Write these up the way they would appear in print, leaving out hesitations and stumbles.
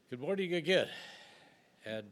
Good morning again, and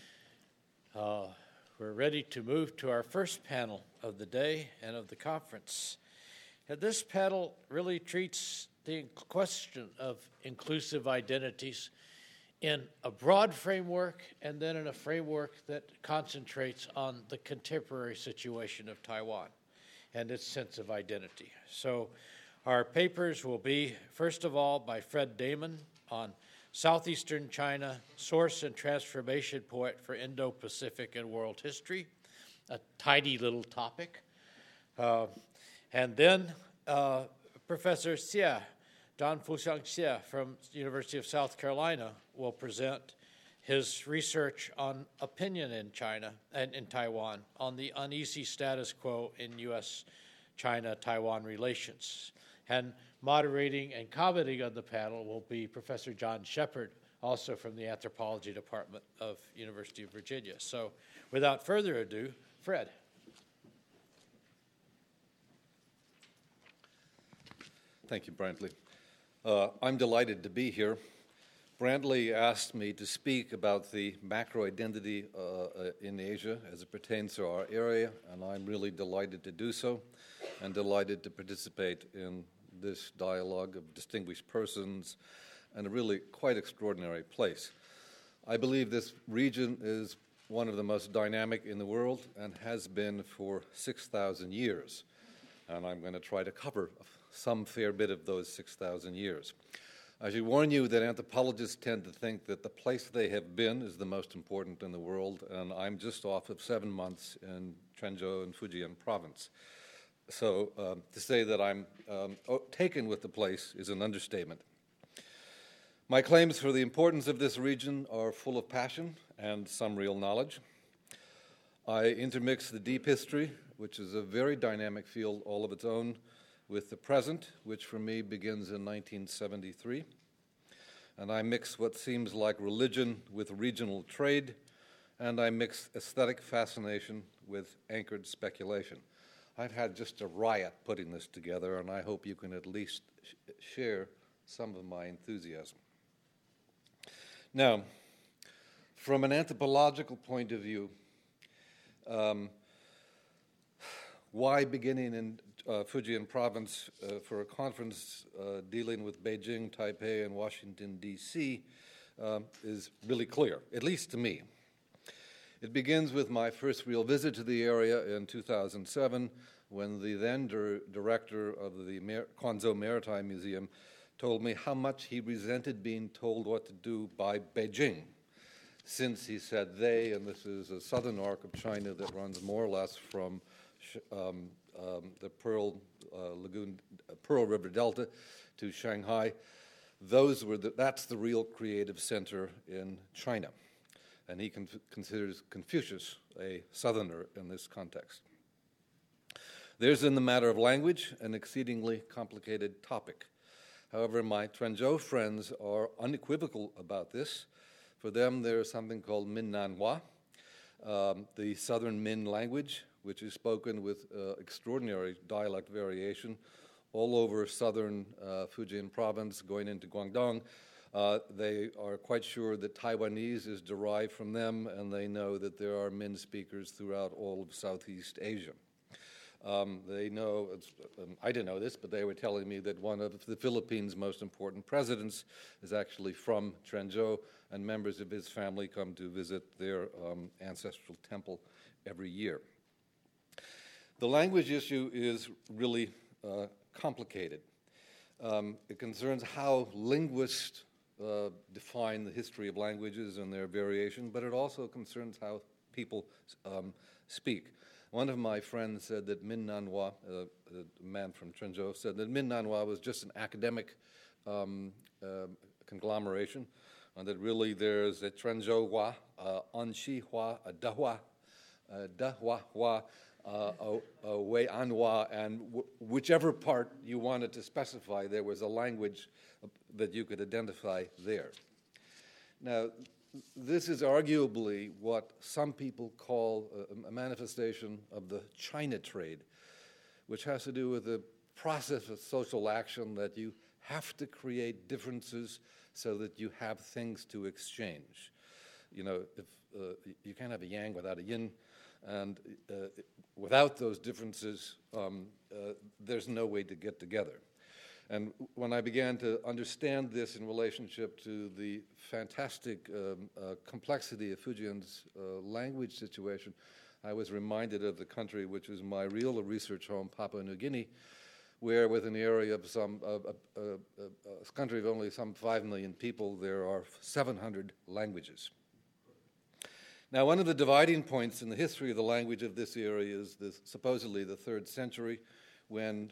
we're ready to move to our first panel of the day and of the conference. And this panel really treats the question of inclusive identities in a broad framework and then in a framework that concentrates on the contemporary situation of Taiwan and its sense of identity. So our papers will be, first of all, by Fred Damon on Southeastern China, Source and Transformation Point for Indo-Pacific and World History, a tidy little topic. And then Professor Xie, Don Fuxiang Xie from the University of South Carolina will present his research on opinion in China and in Taiwan on the uneasy status quo in U.S.-China-Taiwan relations. And moderating and commenting on the panel will be Professor John Shepard, also from the Anthropology Department of University of Virginia. So without further ado, Fred. Thank you, Brantley. I'm delighted to be here. Brantley asked me to speak about the macro identity in Asia as it pertains to our area, and I'm really delighted to do so and delighted to participate in this dialogue of distinguished persons and a really quite extraordinary place. I believe this region is one of the most dynamic in the world and has been for 6,000 years, and I'm going to try to cover some fair bit of those 6,000 years. I should warn you that anthropologists tend to think that the place they have been is the most important in the world, and I'm just off of 7 months in Quanzhou and Fujian province. So to say that I'm taken with the place is an understatement. My claims for the importance of this region are full of passion and some real knowledge. I intermix the deep history, which is a very dynamic field all of its own, with the present, which for me begins in 1973. And I mix what seems like religion with regional trade, and I mix aesthetic fascination with anchored speculation. I've had just a riot putting this together, and I hope you can at least share some of my enthusiasm. Now, from an anthropological point of view, why beginning in Fujian province for a conference dealing with Beijing, Taipei, and Washington, D.C. Is really clear, at least to me. It begins with my first real visit to the area in 2007 when the then director of the Quanzhou Maritime Museum told me how much he resented being told what to do by Beijing, since he said they, and this is a southern arc of China that runs more or less from the Pearl River Delta to Shanghai. That's the real creative center in China. And he considers Confucius a southerner in this context. There's, in the matter of language, an exceedingly complicated topic. However, my Quanzhou friends are unequivocal about this. For them, there is something called Minnanhua, the southern Min language, which is spoken with extraordinary dialect variation all over southern Fujian province going into Guangdong. They are quite sure that Taiwanese is derived from them, and they know that there are Min speakers throughout all of Southeast Asia. They know, I didn't know this, but they were telling me that one of the Philippines' most important presidents is actually from Quanzhou, and members of his family come to visit their ancestral temple every year. The language issue is really complicated. It concerns how linguists define the history of languages and their variation, but it also concerns how people speak. One of my friends said that Minnanhua, a man from Quanzhou, said that Minnanhua was just an academic conglomeration, and that really there's a Quanzhou-hua, Anxi-hua, a Dahua, Dahua-hua, a Wei-anhua, and whichever part you wanted to specify, there was a language that you could identify there. Now, this is arguably what some people call a manifestation of the China trade, which has to do with the process of social action that you have to create differences so that you have things to exchange. You know, if you can't have a yang without a yin, and without those differences, there's no way to get together. And when I began to understand this in relationship to the fantastic complexity of Fujian's language situation, I was reminded of the country which is my real research home, Papua New Guinea, where with an area of a country of only some 5 million people, there are 700 languages. Now, one of the dividing points in the history of the language of this area is supposedly the 3rd century, when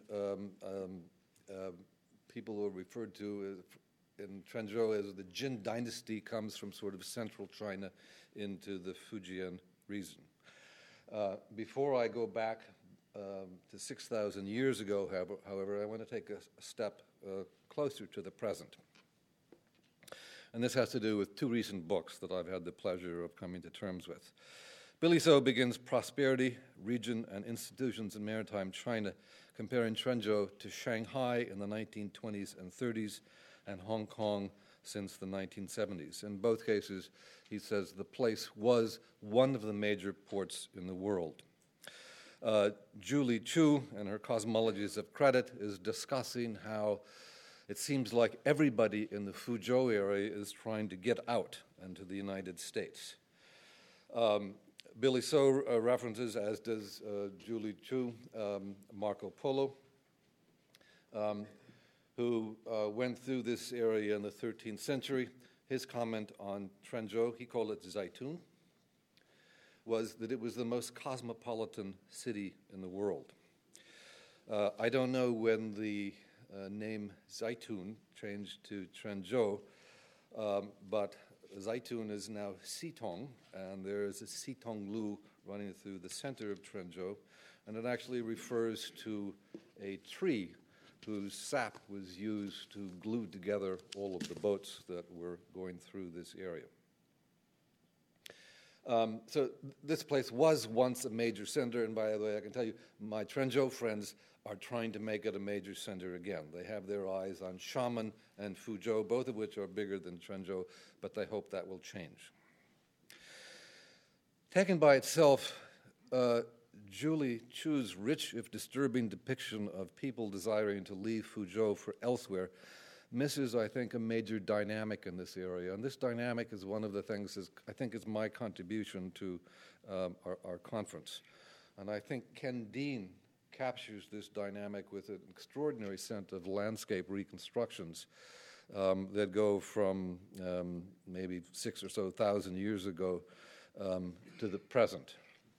people were referred to in Quanzhou as the Jin dynasty comes from sort of central China into the Fujian region. Before I go back to 6,000 years ago, however, I want to take a step closer to the present. And this has to do with 2 recent books that I've had the pleasure of coming to terms with. Billy So begins Prosperity, Region, and Institutions in Maritime China, comparing Quanzhou to Shanghai in the 1920s and 30s and Hong Kong since the 1970s. In both cases, he says the place was one of the major ports in the world. Julie Chu, in her Cosmologies of Credit, is discussing how it seems like everybody in the Fuzhou area is trying to get out into the United States. Billy So references, as does Julie Chu, Marco Polo, who went through this area in the 13th century. His comment on Quanzhou, he called it Zaitun, was that it was the most cosmopolitan city in the world. I don't know when the name Zaitun changed to Quanzhou, but Zaitun is now Sitong, and there is a Sitong Lu running through the center of Quanzhou, and it actually refers to a tree whose sap was used to glue together all of the boats that were going through this area. So this place was once a major center, and by the way, I can tell you, my Quanzhou friends are trying to make it a major center again. They have their eyes on Xiamen and Fuzhou, both of which are bigger than Quanzhou, but they hope that will change. Taken by itself, Julie Chu's rich, if disturbing, depiction of people desiring to leave Fuzhou for elsewhere misses, I think, a major dynamic in this area. And this dynamic is one of the things I think is my contribution to our conference. And I think Ken Dean captures this dynamic with an extraordinary sense of landscape reconstructions that go from maybe 6,000 or so years ago to the present.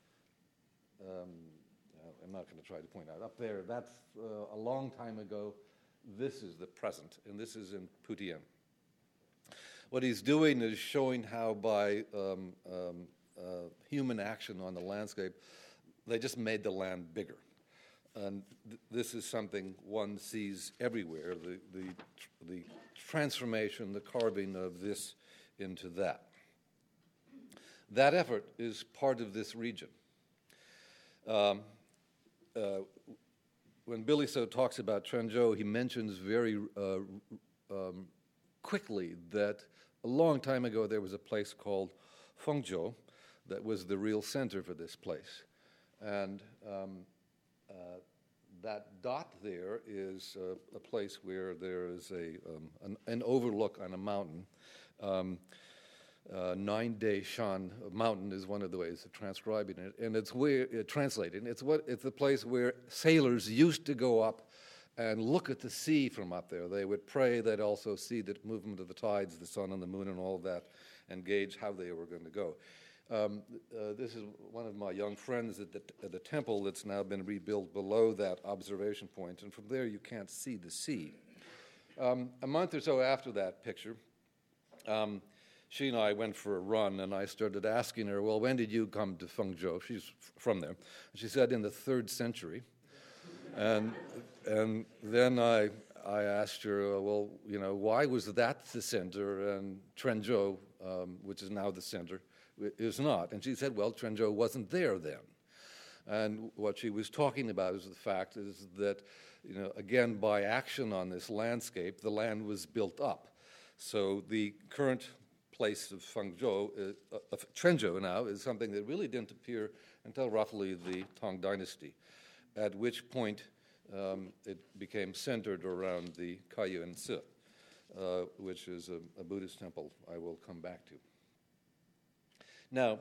I'm not going to try to point out. Up there, that's a long time ago. This is the present, and this is in Putian. What he's doing is showing how by human action on the landscape, they just made the land bigger. And this is something one sees everywhere, the transformation, the carving of this into that. That effort is part of this region. When Billy So talks about Quanzhou, he mentions very quickly that a long time ago there was a place called Fengzhou that was the real center for this place. And that dot there is a place where there is an overlook on a mountain. 9-day Shan mountain is one of the ways of transcribing it, and it's where translating. It's the place where sailors used to go up and look at the sea from up there. They would pray. They'd also see the movement of the tides, the sun and the moon, and all of that, and gauge how they were going to go. This is one of my young friends at the temple that's now been rebuilt below that observation point, and from there you can't see the sea. A month or so after that picture, she and I went for a run, and I started asking her, well, when did you come to Fengzhou? She's from there. She said in the 3rd century. And then I asked her, well, you know, why was that the center and Quanzhou, which is now the center, is not? And she said, well, Quanzhou wasn't there then. And what she was talking about is the fact is that, you know, again, by action on this landscape, the land was built up. So the current place of Fengzhou, of Quanzhou now, is something that really didn't appear until roughly the Tang Dynasty, at which point it became centered around the Kaiyuan Si, which is a Buddhist temple I will come back to. Now,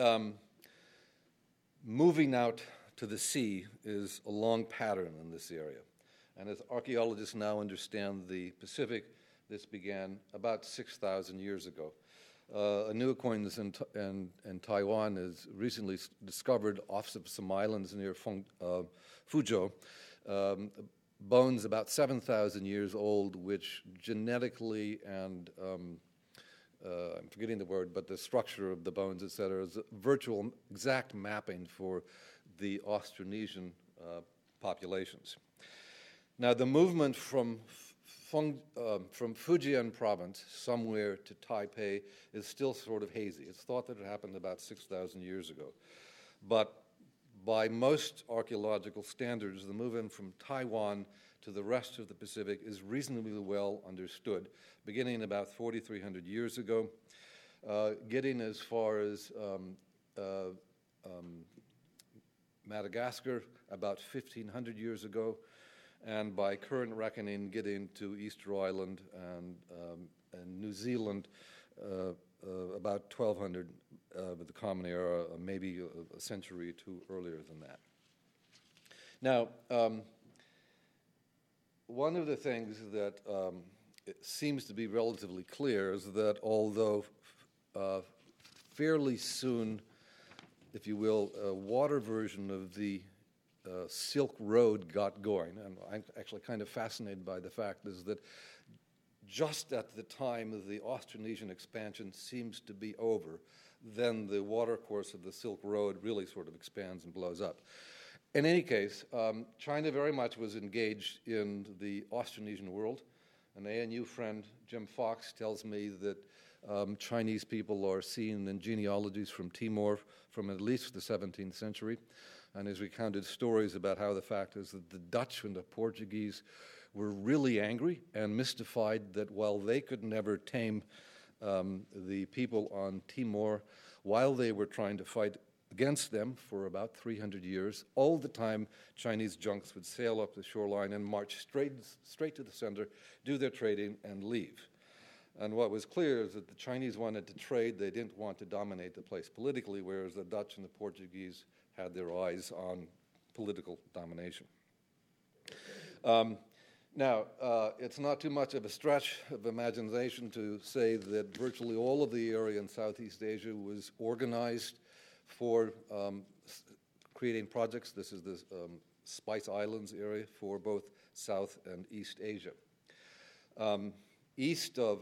moving out to the sea is a long pattern in this area. And as archaeologists now understand the Pacific, this began about 6,000 years ago. A new acquaintance in Taiwan has recently discovered off of some islands near Fuzhou bones about 7,000 years old, which genetically and I'm forgetting the word, but the structure of the bones, et cetera, is a virtual exact mapping for the Austronesian populations. Now, the movement from Fujian province somewhere to Taipei is still sort of hazy. It's thought that it happened about 6,000 years ago. But by most archaeological standards, the movement from Taiwan to the rest of the Pacific is reasonably well understood, beginning about 4,300 years ago, getting as far as Madagascar about 1,500 years ago, and by current reckoning, getting to Easter Island and New Zealand about 1,200 with the Common Era, maybe a century or two earlier than that. Now, one of the things that it seems to be relatively clear is that although fairly soon, if you will, a water version of the Silk Road got going, and I'm actually kind of fascinated by the fact is that just at the time of the Austronesian expansion seems to be over, then the watercourse of the Silk Road really sort of expands and blows up. In any case, China very much was engaged in the Austronesian world. An ANU friend, Jim Fox, tells me that Chinese people are seen in genealogies from Timor from at least the 17th century, and has recounted stories about how the fact is that the Dutch and the Portuguese were really angry and mystified that while they could never tame the people on Timor, while they were trying to fight against them for about 300 years, all the time Chinese junks would sail up the shoreline and march straight to the center, do their trading, and leave. And what was clear is that the Chinese wanted to trade. They didn't want to dominate the place politically, whereas the Dutch and the Portuguese had their eyes on political domination. Now, it's not too much of a stretch of imagination to say that virtually all of the area in Southeast Asia was organized for creating projects. This is the Spice Islands area for both South and East Asia. East of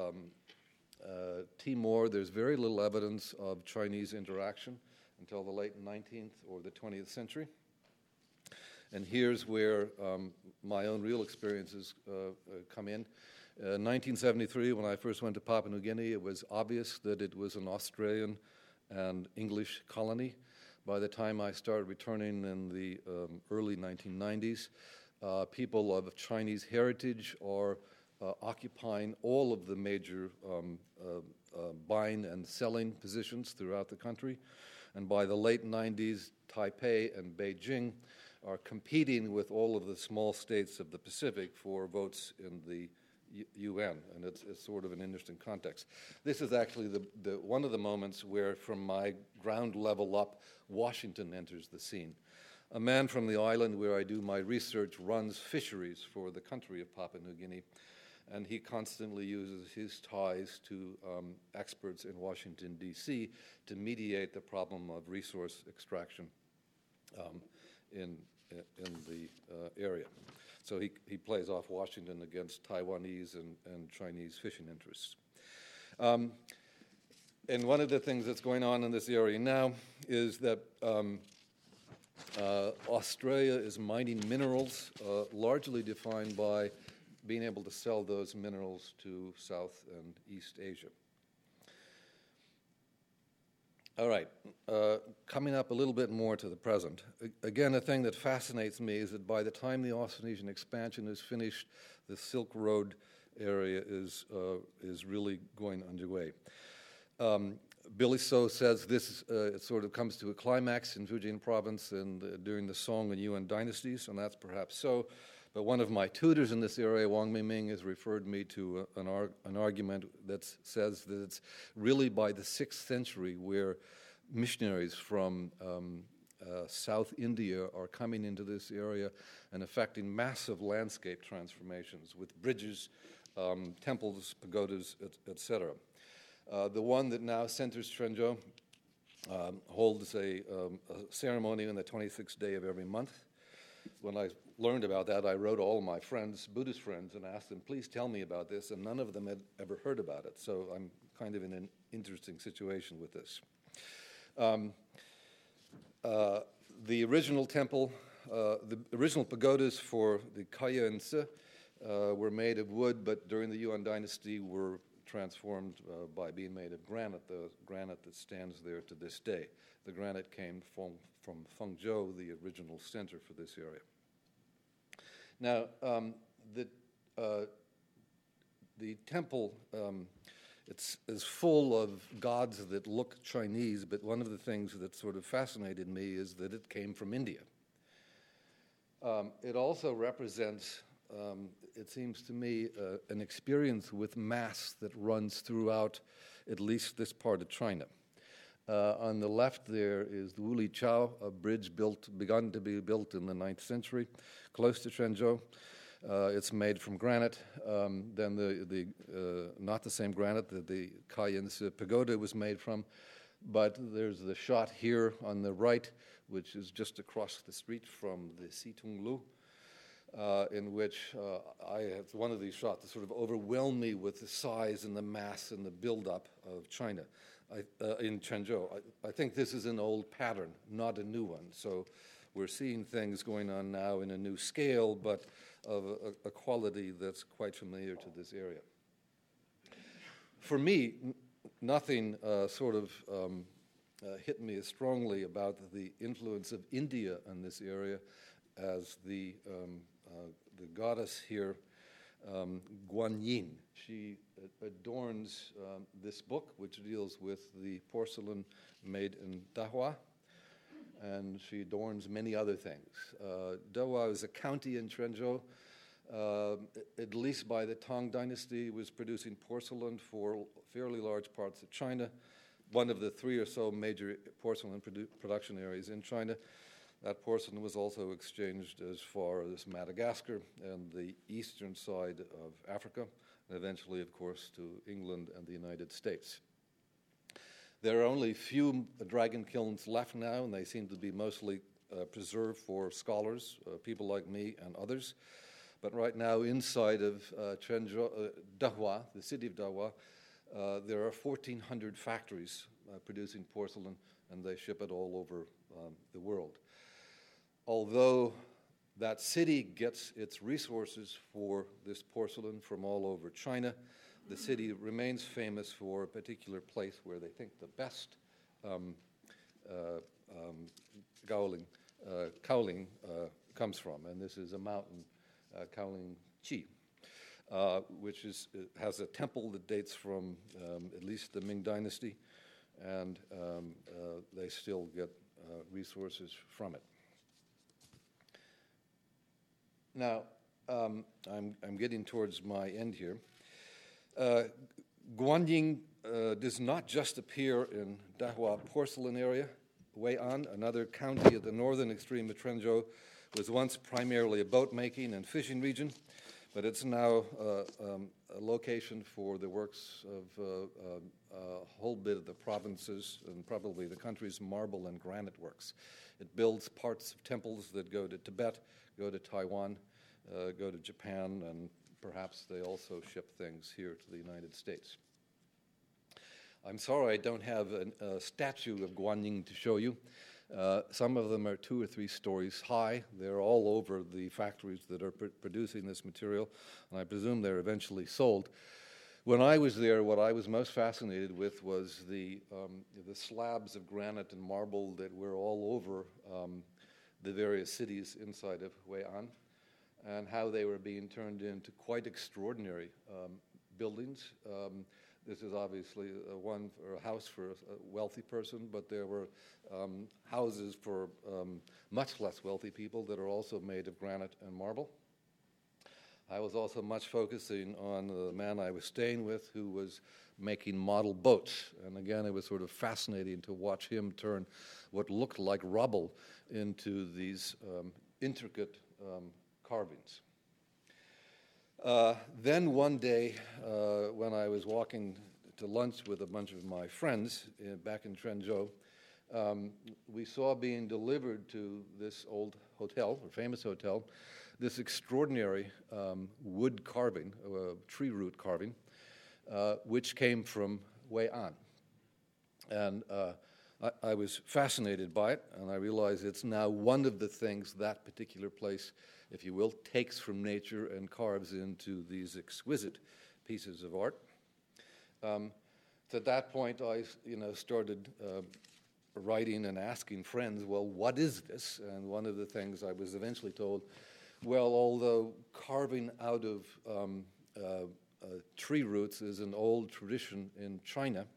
Timor, there's very little evidence of Chinese interaction until the late 19th or the 20th century. And here's where my own real experiences come in. 1973, when I first went to Papua New Guinea, it was obvious that it was an Australian and English colony. By the time I started returning in the early 1990s, people of Chinese heritage are occupying all of the major buying and selling positions throughout the country. And by the late 90s, Taipei and Beijing are competing with all of the small states of the Pacific for votes in the UN, and it's sort of an interesting context. This is actually the one of the moments where, from my ground level up, Washington enters the scene. A man from the island where I do my research runs fisheries for the country of Papua New Guinea, and he constantly uses his ties to experts in Washington, D.C. to mediate the problem of resource extraction in the area. So he plays off Washington against Taiwanese and Chinese fishing interests. And one of the things that's going on in this area now is that Australia is mining minerals, largely defined by being able to sell those minerals to South and East Asia. All right, coming up a little bit more to the present. Again, a thing that fascinates me is that by the time the Austronesian expansion is finished, the Silk Road area is really going underway. Billy So says this it sort of comes to a climax in Fujian province and during the Song and Yuan dynasties, and that's perhaps so. But one of my tutors in this area, Wang Mingming, has referred me to an argument that says that it's really by the 6th century where missionaries from South India are coming into this area and effecting massive landscape transformations with bridges, temples, pagodas, etc. The one that now centers Quanzhou holds a ceremony on the 26th day of every month. When I learned about that, I wrote all my friends, Buddhist friends, and asked them, please tell me about this, and none of them had ever heard about it. So I'm kind of in an interesting situation with this. The original temple, the original pagodas for the Kaiyansi were made of wood, but during the Yuan dynasty were transformed by being made of granite, the granite that stands there to this day. The granite came from Fengzhou, the original center for this area. Now, the temple, is full of gods that look Chinese, but one of the things that sort of fascinated me is that it came from India. It also represents, it seems to me, an experience with mass that runs throughout at least this part of China. On the left there is the Wuli Chao, a bridge begun to be built in the 9th century, close to Quanzhou. It's made from granite. Then not the same granite that the Kaiyansi pagoda was made from, but there's the shot here on the right, which is just across the street from the Xitonglu, in which it's one of these shots that sort of overwhelmed me with the size and the mass and the buildup of China in Quanzhou. I think this is an old pattern, not a new one. So we're seeing things going on now in a new scale, but of a quality that's quite familiar to this area. For me, nothing hit me as strongly about the influence of India in this area as the goddess here, Guanyin. She adorns this book, which deals with the porcelain made in Dahua, and she adorns many other things. Dahua is a county in Quanzhou. At least by the Tang Dynasty, was producing porcelain for fairly large parts of China, one of the 3 or so major porcelain production areas in China. That porcelain was also exchanged as far as Madagascar and the eastern side of Africa, and eventually, of course, to England and the United States. There are only few dragon kilns left now, and they seem to be mostly preserved for scholars, people like me and others. But right now, inside of Dahua, the city of Dahua, there are 1,400 factories producing porcelain, and they ship it all over the world. Although that city gets its resources for this porcelain from all over China, the city remains famous for a particular place where they think the best kaoling comes from, and this is a mountain, Kaoling Chi, which has a temple that dates from at least the Ming Dynasty, and they still get resources from it. Now, I'm getting towards my end here. Guanyin does not just appear in Dahua porcelain area. Wei'an, another county at the northern extreme of Quanzhou, was once primarily a boat-making and fishing region, but it's now a location for the works of a whole bit of the provinces and probably the country's marble and granite works. It builds parts of temples that go to Tibet, go to Taiwan, go to Japan, and perhaps they also ship things here to the United States. I'm sorry I don't have a statue of Guanyin to show you. Some of them are 2 or 3 stories high. They're all over the factories that are producing this material, and I presume they're eventually sold. When I was there, what I was most fascinated with was the slabs of granite and marble that were all over the various cities inside of Wei'an. and how they were being turned into quite extraordinary buildings. This is obviously a house for a wealthy person, but there were houses for much less wealthy people that are also made of granite and marble. I was also much focusing on the man I was staying with, who was making model boats. And again, it was sort of fascinating to watch him turn what looked like rubble into these intricate carvings. Then one day, when I was walking to lunch with a bunch of my friends back in Trenzhou, we saw being delivered to this old hotel, or famous hotel, this extraordinary wood carving, tree root carving, which came from Wei'an. And I was fascinated by it, and I realized it's now one of the things that particular place, if you will, takes from nature and carves into these exquisite pieces of art. So at that point, I started writing and asking friends, well, what is this? And one of the things I was eventually told, well, although carving out of tree roots is an old tradition in China,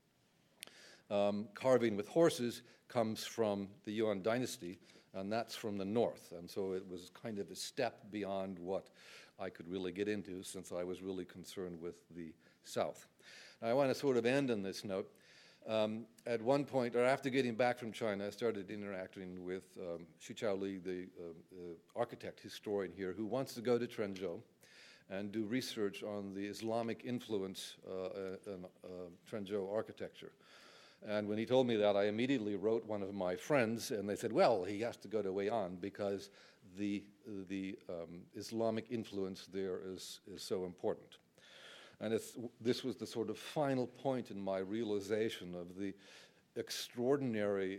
carving with horses comes from the Yuan dynasty, and that's from the north. And so it was kind of a step beyond what I could really get into, since I was really concerned with the south. Now, I want to sort of end on this note. At one point, or after getting back from China, I started interacting with Xu Chaoli, the architect historian here, who wants to go to Trenzhou and do research on the Islamic influence in Trenzhou architecture. And when he told me that, I immediately wrote one of my friends, and they said, well, he has to go to Wei'an because the Islamic influence there is so important. And this was the sort of final point in my realization of the extraordinary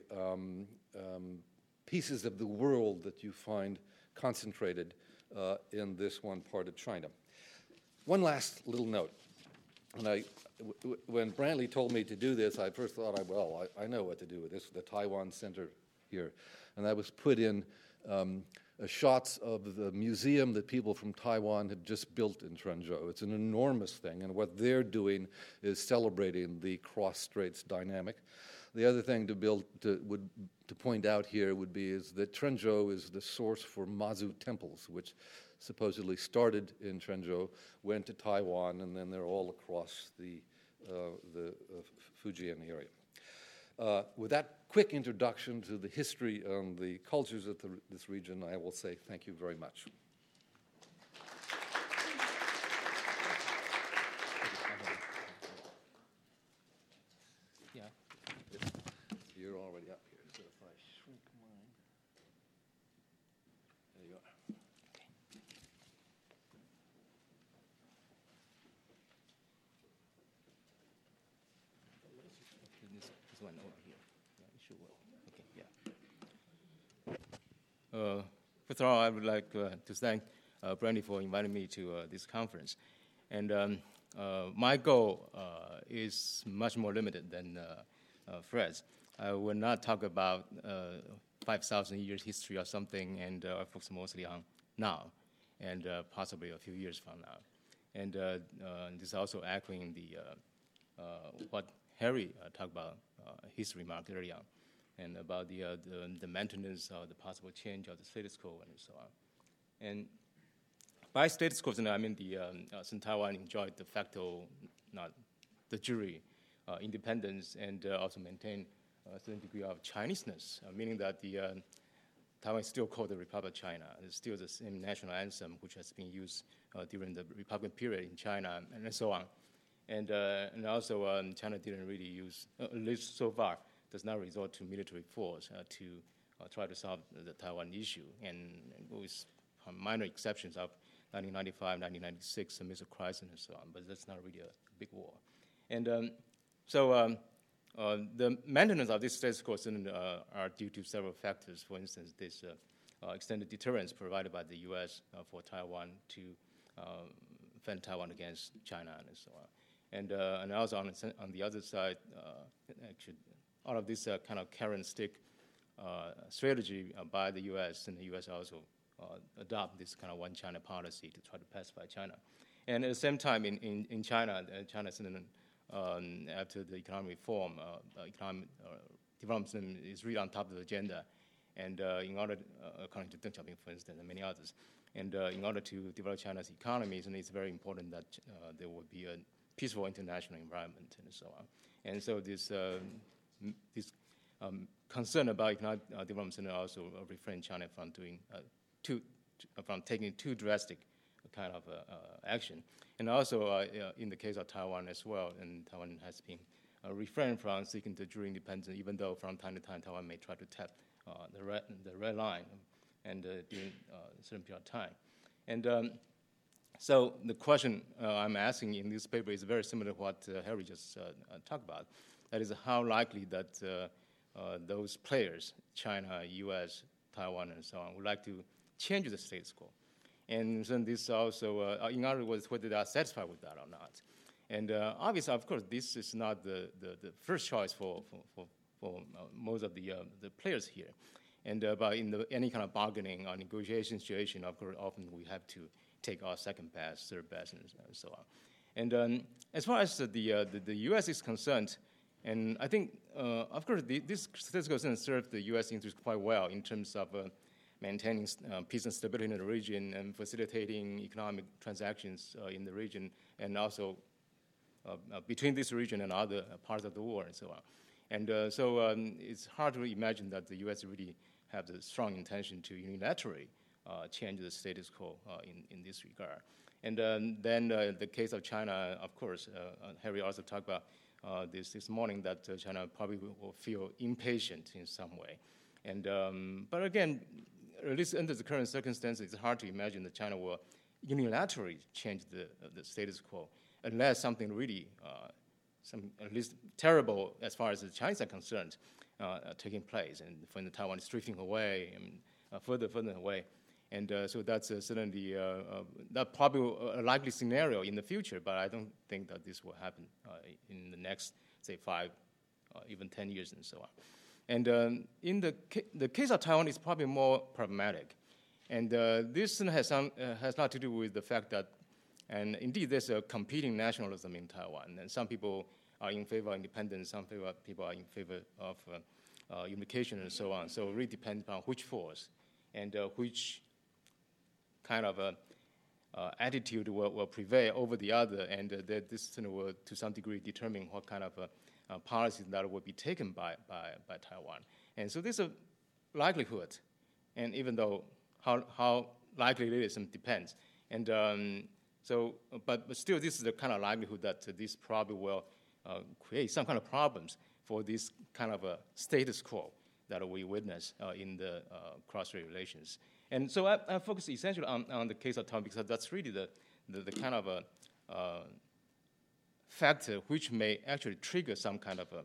pieces of the world that you find concentrated in this one part of China. One last little note. And when Brantley told me to do this, I first thought, I know what to do with this, the Taiwan Center here. And I was put in shots of the museum that people from Taiwan had just built in Trenzhou. It's an enormous thing, and what they're doing is celebrating the cross-straits dynamic. The other thing to point out here would be is that Trenzhou is the source for Mazu temples, which supposedly started in Trenzhou, went to Taiwan, and then they're all across the Fujian area. With that quick introduction to the history and the cultures of this region, I will say thank you very much. Yeah. You're already up here, so if I shrink mine. There you are. This one over here. Yeah, it should work. Okay, yeah. First of all, I would like to thank Brandy for inviting me to this conference. And my goal is much more limited than Fred's. I will not talk about 5,000 years history or something, and I focus mostly on now and possibly a few years from now. And this is also echoing the what Harry talked about his remark earlier on, and about the maintenance or the possible change of the status quo and so on. And by status quo, I mean since Taiwan enjoyed de facto, not de jure, independence, and also maintain a certain degree of Chineseness, meaning that Taiwan is still called the Republic of China. It's still the same national anthem which has been used during the Republic period in China, and so on. And also China didn't really use, at least so far, does not resort to military force to try to solve the Taiwan issue, and with minor exceptions of 1995, 1996, the missile crisis and so on, but that's not really a big war. And so the maintenance of this status quo are due to several factors. For instance, this extended deterrence provided by the U.S. For Taiwan to defend Taiwan against China and so on. And also on the other side, actually, all of this kind of carrot and stick strategy by the U.S. and the U.S. also adopt this kind of one China policy to try to pacify China. And at the same time, in China, China after the economic reform, economic development is really on top of the agenda. And in order, according to Deng Xiaoping, for instance, and many others, and in order to develop China's economies, and it's very important that there will be a peaceful international environment and so on. And so this concern about economic development also refrain China from doing from taking too drastic kind of action. And also in the case of Taiwan as well, and Taiwan has been refrained from seeking the dual independence, even though from time to time Taiwan may try to tap the red line and during a certain period of time. And so the question I'm asking in this paper is very similar to what Harry just talked about. That is, how likely that those players, China, U.S., Taiwan, and so on, would like to change the status quo. And then this also, in other words, whether they are satisfied with that or not. And obviously, of course, this is not the first choice for most of the players here. And but in any kind of bargaining or negotiation situation, of course, often we have to take our second best, third best, and so on. And as far as the U.S. is concerned, and I think, of course, this status quo serves the U.S. interest quite well in terms of maintaining peace and stability in the region and facilitating economic transactions in the region, and also between this region and other parts of the world and so on. And so it's hard to imagine that the U.S. really have the strong intention to unilaterally change the status quo in this regard. And then the case of China, of course, Harry also talked about this morning, that China probably will feel impatient in some way. And but again, at least under the current circumstances, it's hard to imagine that China will unilaterally change the status quo unless something really, at least terrible as far as the Chinese are concerned, taking place, and when Taiwan is drifting away and further away. And so that's certainly that probably a likely scenario in the future, but I don't think that this will happen in the next, say, 5, even 10 years and so on. And in the case of Taiwan, is probably more problematic. And this has a lot to do with the fact that, and indeed, there's a competing nationalism in Taiwan. And some people are in favor of independence, some people are in favor of unification and so on. So it really depends on which force and which kind of attitude will prevail over the other, and that this will, to some degree, determine what kind of policies that will be taken by Taiwan. And so there's a likelihood, and even though how likely it is, depends. And so, but still, this is the kind of likelihood that this probably will create some kind of problems for this kind of a status quo that we witness in the cross-strait relations. And so I focus essentially on the case of Taiwan because that's really the kind of a factor which may actually trigger some kind of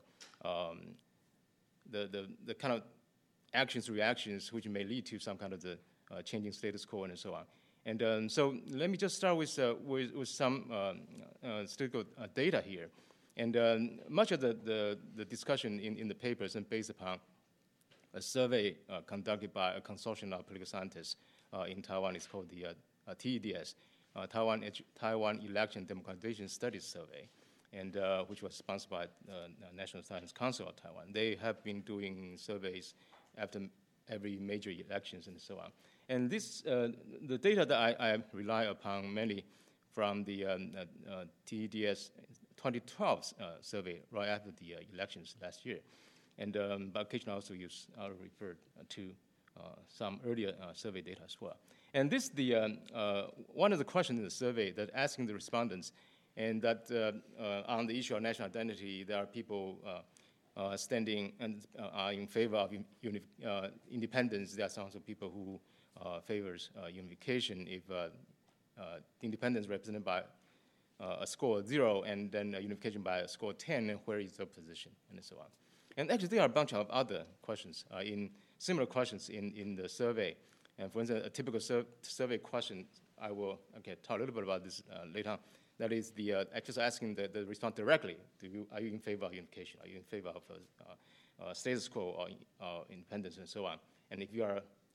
the kind of reactions which may lead to some kind of the changing status quo and so on. And so let me just start with some statistical data here. And much of the discussion in the papers is based upon a survey conducted by a consortium of political scientists in Taiwan. It's called the TEDS, Taiwan Election Democratization Studies Survey, and which was sponsored by the National Science Council of Taiwan. They have been doing surveys after every major elections and so on. And this, the data that I rely upon mainly from the TEDS 2012 survey right after the elections last year. And but occasionally also I'll refer to some earlier survey data as well. And this one of the questions in the survey that asking the respondents, and that on the issue of national identity, there are people standing and are in favor of independence. There are some also people who favors unification if independence represented by a score of 0 and then unification by a score of 10, and where is the position, and so on. And actually, there are a bunch of other questions, similar questions in the survey. And for instance, a typical survey question, I will talk a little bit about this later on. That is just asking the response directly. Are you in favor of unification? Are you in favor of status quo or independence and so on? And if you are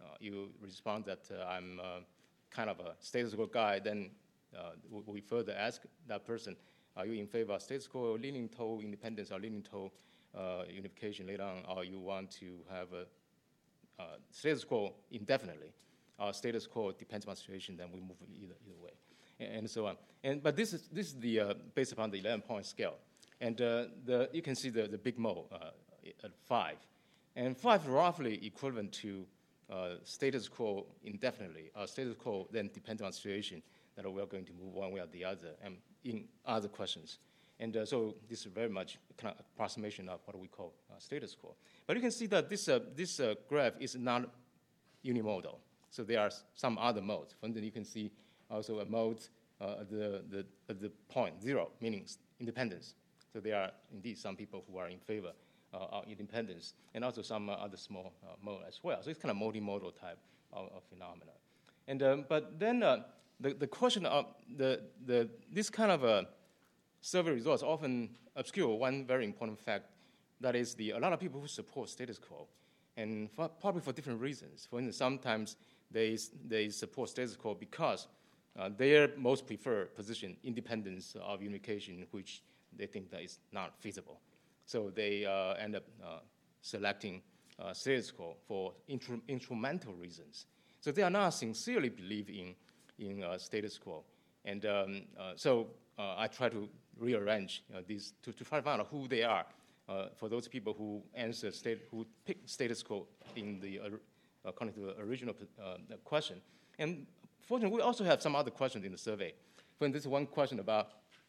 you respond that I'm kind of a status quo guy, then we further ask that person, are you in favor of status quo leaning toward independence or leaning toward unification later on, or you want to have a status quo indefinitely? Status quo depends on situation, then we move either way, and so on. But this is the based upon the 11-point scale, and you can see the big mole at 5, and 5 roughly equivalent to status quo indefinitely. Status quo then depends on situation that we are going to move one way or the other, and in other questions. And so this is very much kind of approximation of what we call status quo. But you can see that this graph is not unimodal. So there are some other modes. For instance, you can see also a mode at the point 0, meaning independence. So there are indeed some people who are in favor of independence, and also some other small mode as well. So it's kind of multimodal type of phenomena. And but then the question of this kind of survey results often obscure one very important fact, that is a lot of people who support status quo, and probably for different reasons. For instance, sometimes they support status quo because their most preferred position, independence of unification, which they think that is not feasible. So they end up selecting status quo for instrumental reasons. So they are not sincerely believe in status quo. And so I try to rearrange these to try to find out who they are for those people who who pick status quo in the according to the original question. And fortunately, we also have some other questions in the survey. For instance, one question about,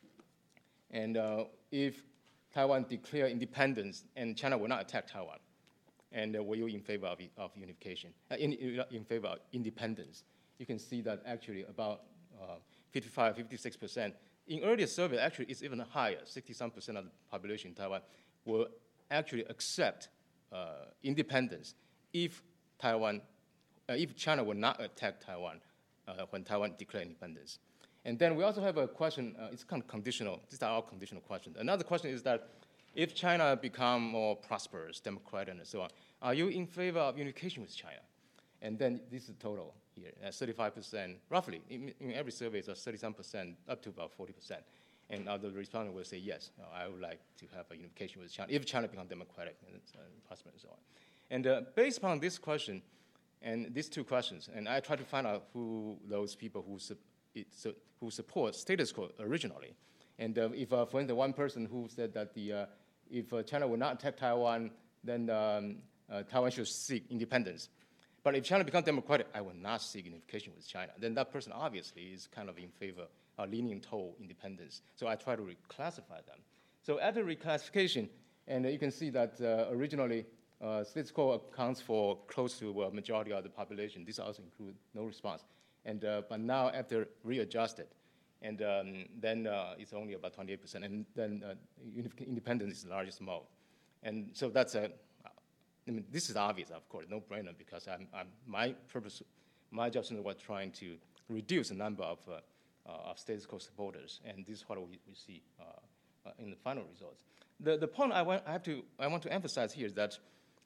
and if Taiwan declare independence and China will not attack Taiwan, and were you in favor of unification, in favor of independence? You can see that actually about 55, 56%. In earlier survey, actually, it's even higher. 60-some% of the population in Taiwan will actually accept independence if China will not attack Taiwan when Taiwan declare independence. And then we also have a question, it's kind of conditional. These are all conditional questions. Another question is that if China become more prosperous, democratic, and so on, are you in favor of unification with China? And then this is the total here, 35%, roughly. In every survey, it's 37%, up to about 40%. And the respondent will say, yes, I would like to have a unification with China, if China becomes democratic and prosperous and so on. And based upon this question, and these two questions, and I try to find out who those people who support status quo originally. And if, for instance, one person who said that if China will not attack Taiwan, then Taiwan should seek independence. But if China becomes democratic, I will not seek unification with China. Then that person obviously is kind of in favor, leaning toward independence. So I try to reclassify them. So after reclassification, and you can see that originally status quo accounts for close to a majority of the population. This also includes no response. And but now after readjusted, and then it's only about 28%, and then independence is the largest mode. And so that's this is obvious, of course, no brainer, because my job was trying to reduce the number of status quo supporters, and this is what we see in the final results. The point I want to emphasize here is that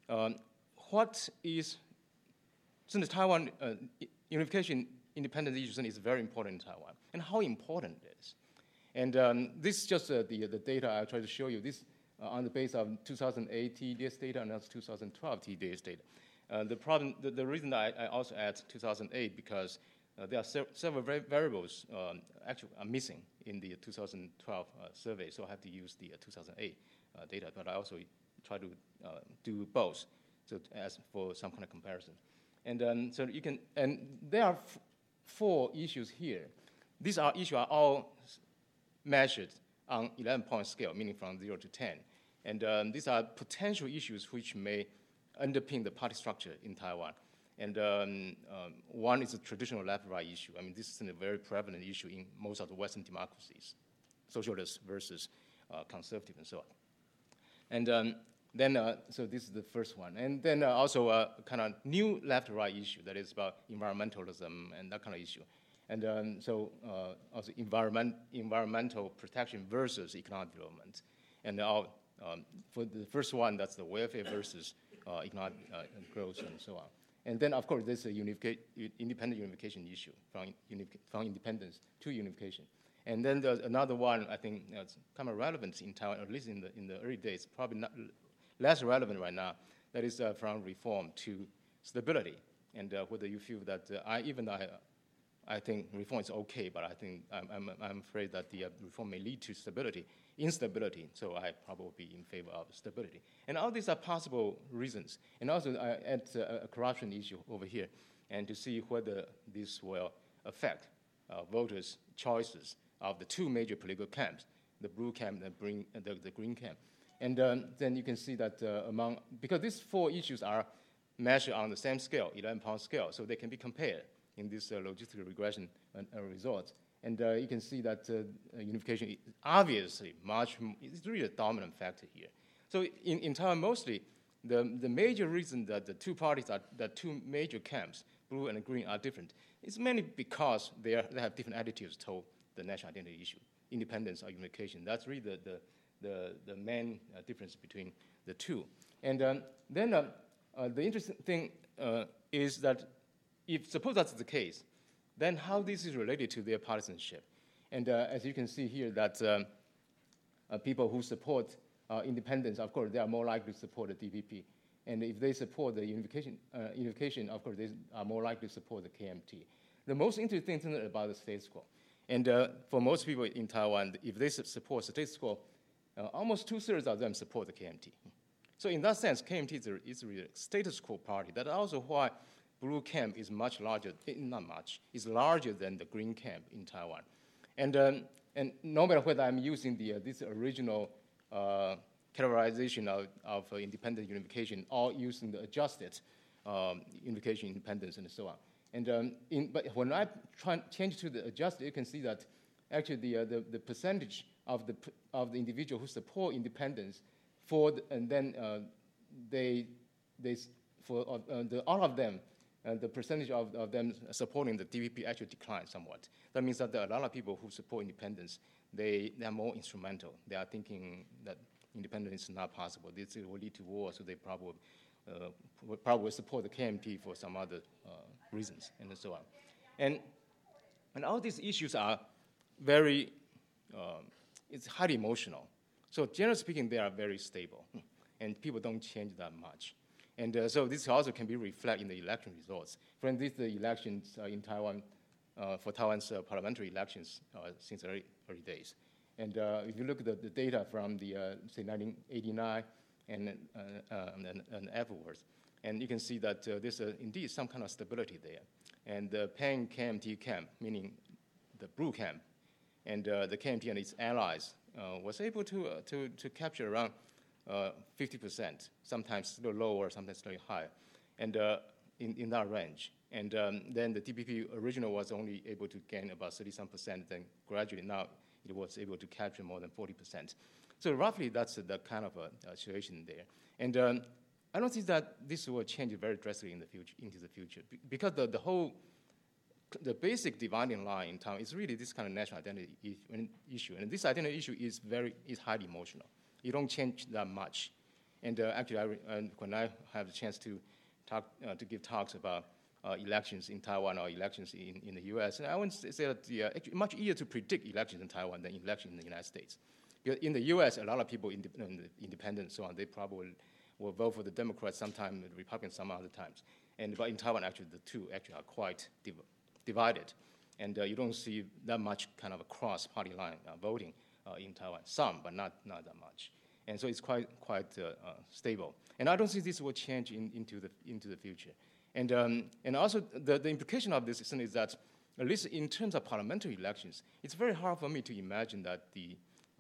what is, since Taiwan unification independence issue is very important in Taiwan, and how important it is. And this is just the data I try to show you. This on the basis of 2008 TDS data and that's 2012 TDS data. The reason that I also add 2008 because there are several variables actually are missing in the 2012 survey, so I have to use the 2008 data. But I also try to do both, so as for some kind of comparison. And so you can, and there are 4 issues here. These issues are all measured on 11-point scale, meaning from 0 to 10. And these are potential issues which may underpin the party structure in Taiwan. And one is a traditional left-right issue. I mean, this is a very prevalent issue in most of the Western democracies, socialist versus conservative and so on. And then, so this is the first one. And then also a kind of new left-right issue that is about environmentalism and that kind of issue. And so also environmental protection versus economic development. And for the first one, that's the welfare versus economic growth and so on. And then, of course, there's a independent unification issue from independence to unification. And then there's another one, I think, it's kind of relevant in Taiwan, at least in the early days, probably not less relevant right now. That is from reform to stability. And whether you feel that I think reform is okay, but I think I'm afraid that the reform may lead to instability. So I probably will be in favor of stability. And all these are possible reasons. And also I add a corruption issue over here, and to see whether this will affect voters' choices of the two major political camps, the blue camp and the green camp. And then you can see that because these four issues are measured on the same scale, 11-point scale, so they can be compared in this logistical regression results. And you can see that unification is obviously it's really a dominant factor here. So in Taiwan, mostly, the major reason that the two major camps, blue and green, are different is mainly because they have different attitudes toward the national identity issue, independence or unification. That's really the main difference between the two. And then the interesting thing is that suppose that's the case, then how this is related to their partisanship. And as you can see here, that people who support independence, of course, they are more likely to support the DPP. And if they support the unification, of course, they are more likely to support the KMT. The most interesting thing about the status quo, and for most people in Taiwan, if they support the status quo, almost 2/3 of them support the KMT. So in that sense, KMT is really a status quo party. That's also why blue camp is much larger, is larger than the green camp in Taiwan. And no matter whether I'm using this original categorization of independent unification or using the adjusted unification, independence, and so on. And but when I change to the adjusted, you can see that actually the percentage of the individual who support independence all of them, the percentage of them supporting the DPP actually declined somewhat. That means that there are a lot of people who support independence. They are more instrumental. They are thinking that independence is not possible. This will lead to war, so they probably will support the KMT for some other reasons, and so on. And all these issues are very, it's highly emotional. So generally speaking, they are very stable, and people don't change that much. And so this also can be reflected in the election results. For instance, the elections in Taiwan, for Taiwan's parliamentary elections since early days. And if you look at the data from the, say, 1989 and afterwards, and you can see that there's indeed some kind of stability there. And the pan-KMT camp, meaning the blue camp, and the KMT and its allies was able to capture around 50%, sometimes a little lower, sometimes slightly higher, and in that range. And then the DPP original was only able to gain about 30-some%, then gradually now it was able to capture more than 40%. So roughly that's the kind of a situation there. And I don't think that this will change very drastically into the future, because the basic dividing line in town is really this kind of national identity issue. And this identity issue is highly emotional. You don't change that much. And actually, when I have the chance to give talks about elections in Taiwan or elections in the U.S., and I would say that it's much easier to predict elections in Taiwan than elections in the United States. Because in the U.S., a lot of people independent and so on, they probably will vote for the Democrats sometime, the Republicans some other times. But in Taiwan, actually, the two actually are quite divided. And you don't see that much kind of a cross-party line voting in Taiwan. Some, but not that much. And so it's quite stable. And I don't think this will change into the future. And also the implication of this is that, at least in terms of parliamentary elections, it's very hard for me to imagine that the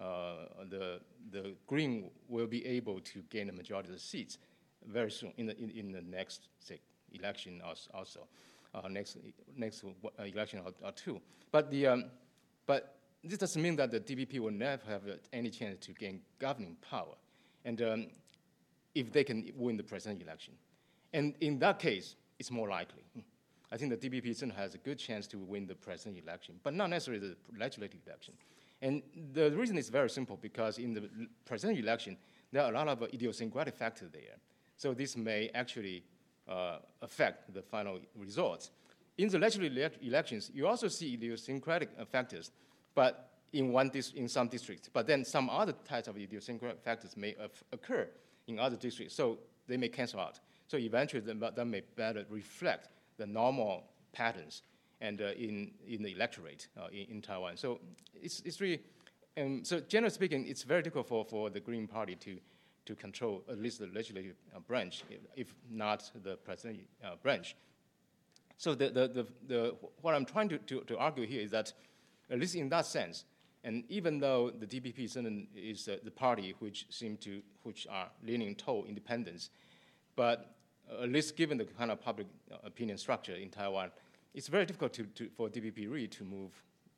Green will be able to gain a majority of the seats very soon in the next, say, election also, next election or two. But this doesn't mean that the DPP will never have any chance to gain governing power, and if they can win the presidential election. And in that case, it's more likely. I think the DPP still has a good chance to win the presidential election, but not necessarily the legislative election. And the reason is very simple, because in the presidential election, there are a lot of idiosyncratic factors there. So this may actually affect the final results. In the legislative elections, you also see idiosyncratic factors, but in some districts. But then some other types of idiosyncratic factors may occur in other districts, so they may cancel out. So eventually, that may better reflect the normal patterns and in the electorate in Taiwan. So it's really, so generally speaking, it's very difficult for the Green Party to control at least the legislative branch, if not the presidential branch. So what I'm trying to argue here is that, at least in that sense, and even though the DPP is the party which are leaning toward independence, but at least given the kind of public opinion structure in Taiwan, it's very difficult for DPP really to move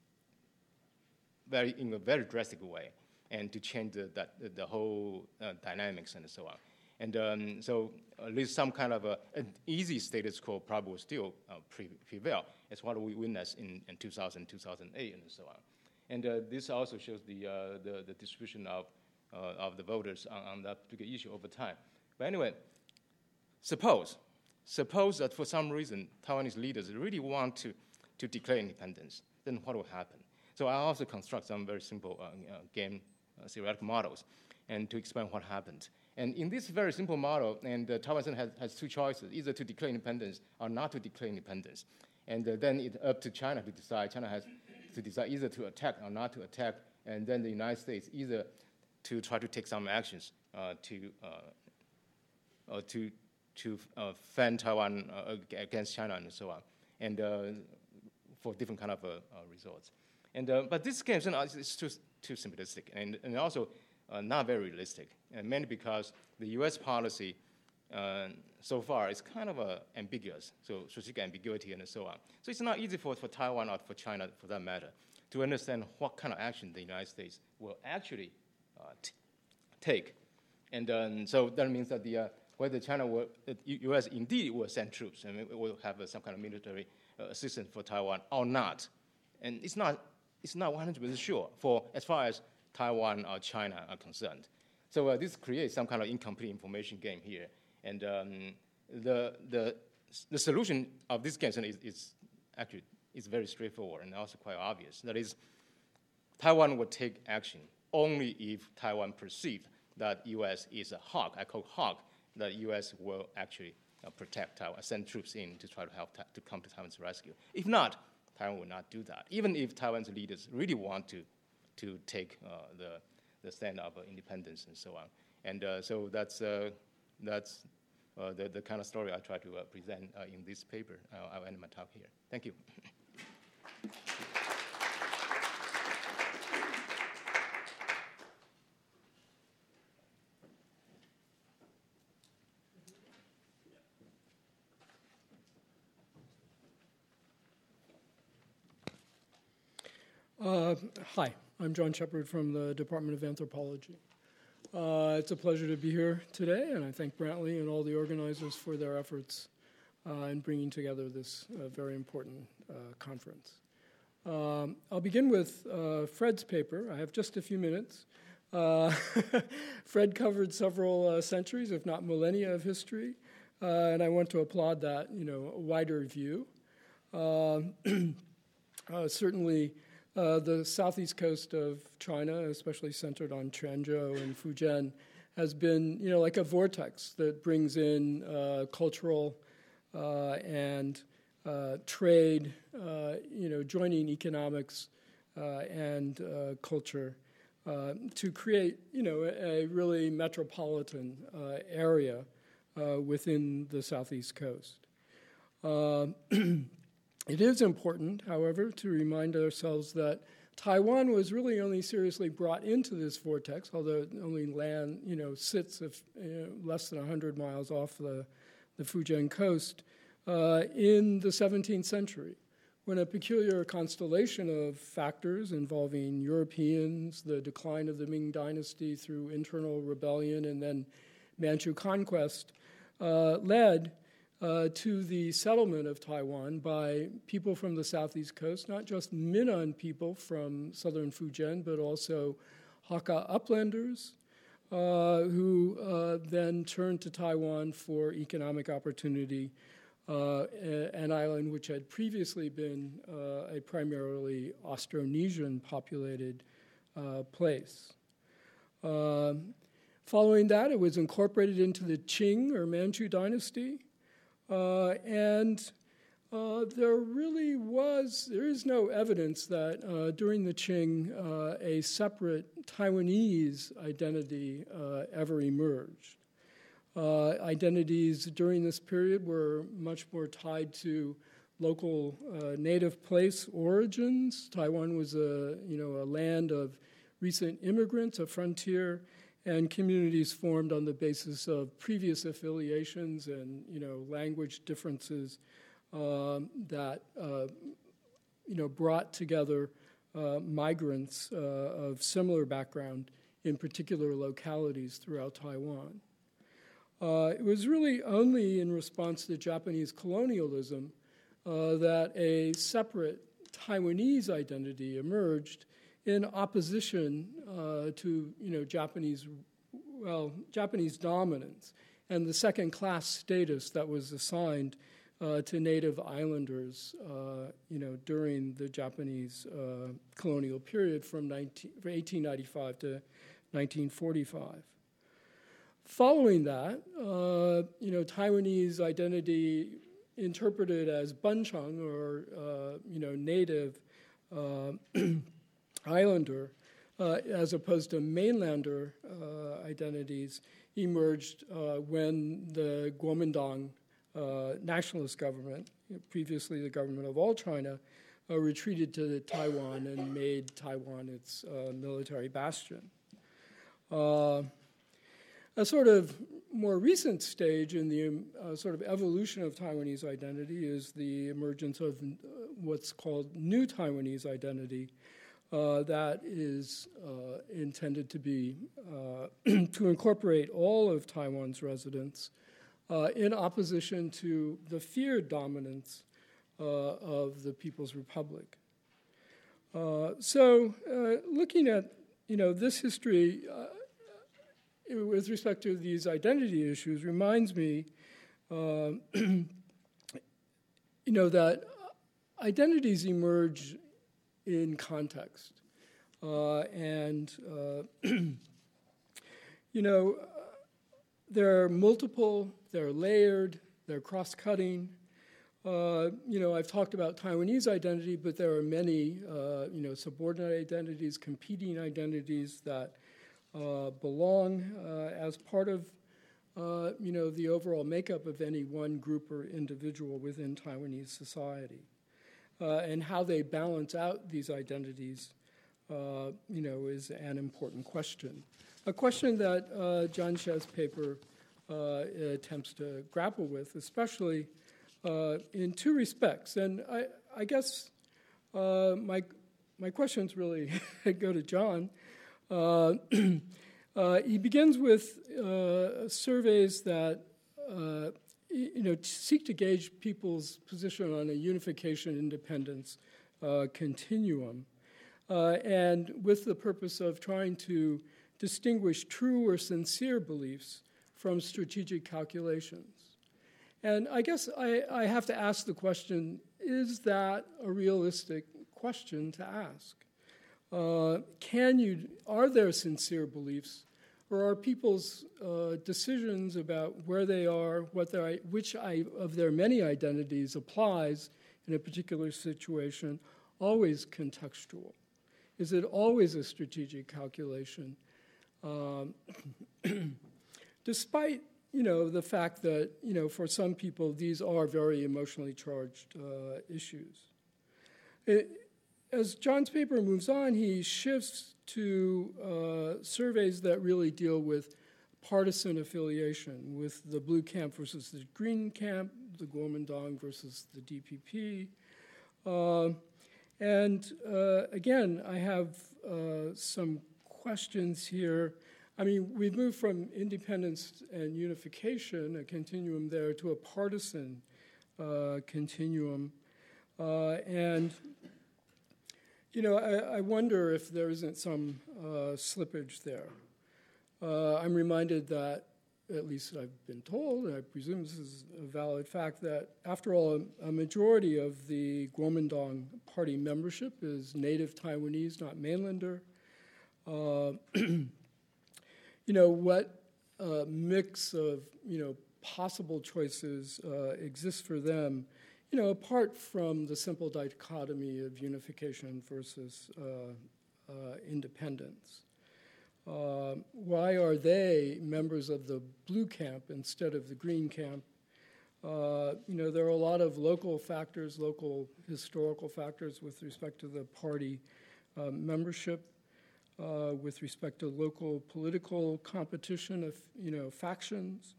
in a very drastic way and to change the whole dynamics and so on. And so at least some kind of an easy status quo probably will still prevail. That's what we witnessed in 2000, 2008, and so on. And this also shows the distribution of the voters on that particular issue over time. But anyway, suppose that for some reason Taiwanese leaders really want to declare independence, then what will happen? So I also construct some very simple game theoretical models and to explain what happened. And in this very simple model, and Taiwan has two choices, either to declare independence or not to declare independence. And then it's up to China to decide. China has to decide either to attack or not to attack, and then the United States either to try to take some actions to fend Taiwan against China and so on, and for different kind of results. And but this game is too simplistic and also not very realistic, and mainly because the U.S. policy so far is kind of ambiguous, so strategic ambiguity and so on. So it's not easy for Taiwan or for China, for that matter, to understand what kind of action the United States will actually take. And so that means that whether China will, the U.S. indeed will send troops and will have some kind of military assistance for Taiwan or not. And it's not 100% sure for as far as Taiwan or China are concerned. So this creates some kind of incomplete information game here. And the solution of this game is actually very straightforward and also quite obvious. That is, Taiwan will take action only if Taiwan perceives that U.S. is a hawk. I call hawk that U.S. will actually protect Taiwan, send troops in to try to help to come to Taiwan's rescue. If not, Taiwan will not do that, even if Taiwan's leaders really want to take the stand of independence and so on. And so that's the kind of story I try to present in this paper. I'll end my talk here. Thank you. Hi, I'm John Shepard from the Department of Anthropology. It's a pleasure to be here today, and I thank Brantley and all the organizers for their efforts in bringing together this very important conference. I'll begin with Fred's paper. I have just a few minutes. Fred covered several centuries, if not millennia, of history, and I want to applaud that, wider view. Certainly, the southeast coast of China, especially centered on Quanzhou and Fujian, has been, like a vortex that brings in cultural and trade, joining economics and culture to create, a really metropolitan area within the southeast coast. It is important, however, to remind ourselves that Taiwan was really only seriously brought into this vortex, although it only sits less than 100 miles off the Fujian coast, in the 17th century, when a peculiar constellation of factors involving Europeans, the decline of the Ming Dynasty through internal rebellion, and then Manchu conquest, led to the settlement of Taiwan by people from the southeast coast, not just Minnan people from southern Fujian, but also Hakka uplanders who then turned to Taiwan for economic opportunity, an island which had previously been a primarily Austronesian populated place. Following that, it was incorporated into the Qing or Manchu dynasty, and there is no evidence that during the Qing a separate Taiwanese identity ever emerged. Identities during this period were much more tied to local native place origins. Taiwan was a land of recent immigrants, a frontier, and communities formed on the basis of previous affiliations and language differences that brought together migrants of similar background in particular localities throughout Taiwan. It was really only in response to Japanese colonialism that a separate Taiwanese identity emerged in opposition to Japanese dominance and the second-class status that was assigned to native islanders, during the Japanese colonial period from 1895 to 1945. Following that, Taiwanese identity interpreted as Buncheng or native islander, as opposed to mainlander identities, emerged when the Kuomintang nationalist government, previously the government of all China, retreated to Taiwan and made Taiwan its military bastion. A sort of more recent stage in the sort of evolution of Taiwanese identity is the emergence of what's called New Taiwanese identity, that is intended to be to incorporate all of Taiwan's residents in opposition to the feared dominance of the People's Republic. So looking at this history with respect to these identity issues reminds me that identities emerge in context. They're multiple, they're layered, they're cross-cutting. I've talked about Taiwanese identity, but there are many, subordinate identities, competing identities that belong as part of, the overall makeup of any one group or individual within Taiwanese society. And how they balance out these identities, is an important question. A question that John Shea's paper attempts to grapple with, especially in two respects. And I guess my questions really go to John. He begins with surveys that seek to gauge people's position on a unification-independence continuum, and with the purpose of trying to distinguish true or sincere beliefs from strategic calculations. And I guess I have to ask the question, is that a realistic question to ask? Are there sincere beliefs, or are people's decisions about where they are, which of their many identities applies in a particular situation, always contextual? Is it always a strategic calculation? Despite, the fact that, for some people, these are very emotionally charged issues. As John's paper moves on, he shifts to surveys that really deal with partisan affiliation, with the blue camp versus the green camp, the Kuomintang versus the DPP. Again, I have some questions here. I mean, we've moved from independence and unification, a continuum there, to a partisan continuum. I wonder if there isn't some slippage there. I'm reminded that at least I've been told, and I presume this is a valid fact, that after all, a majority of the Kuomintang party membership is native Taiwanese, not mainlander. What mix of, possible choices exists for them, apart from the simple dichotomy of unification versus independence. Why are they members of the blue camp instead of the green camp? There are a lot of local factors, local historical factors with respect to the party membership, with respect to local political competition of, factions,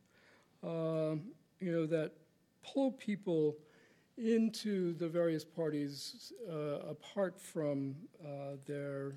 that pull people into the various parties apart from their,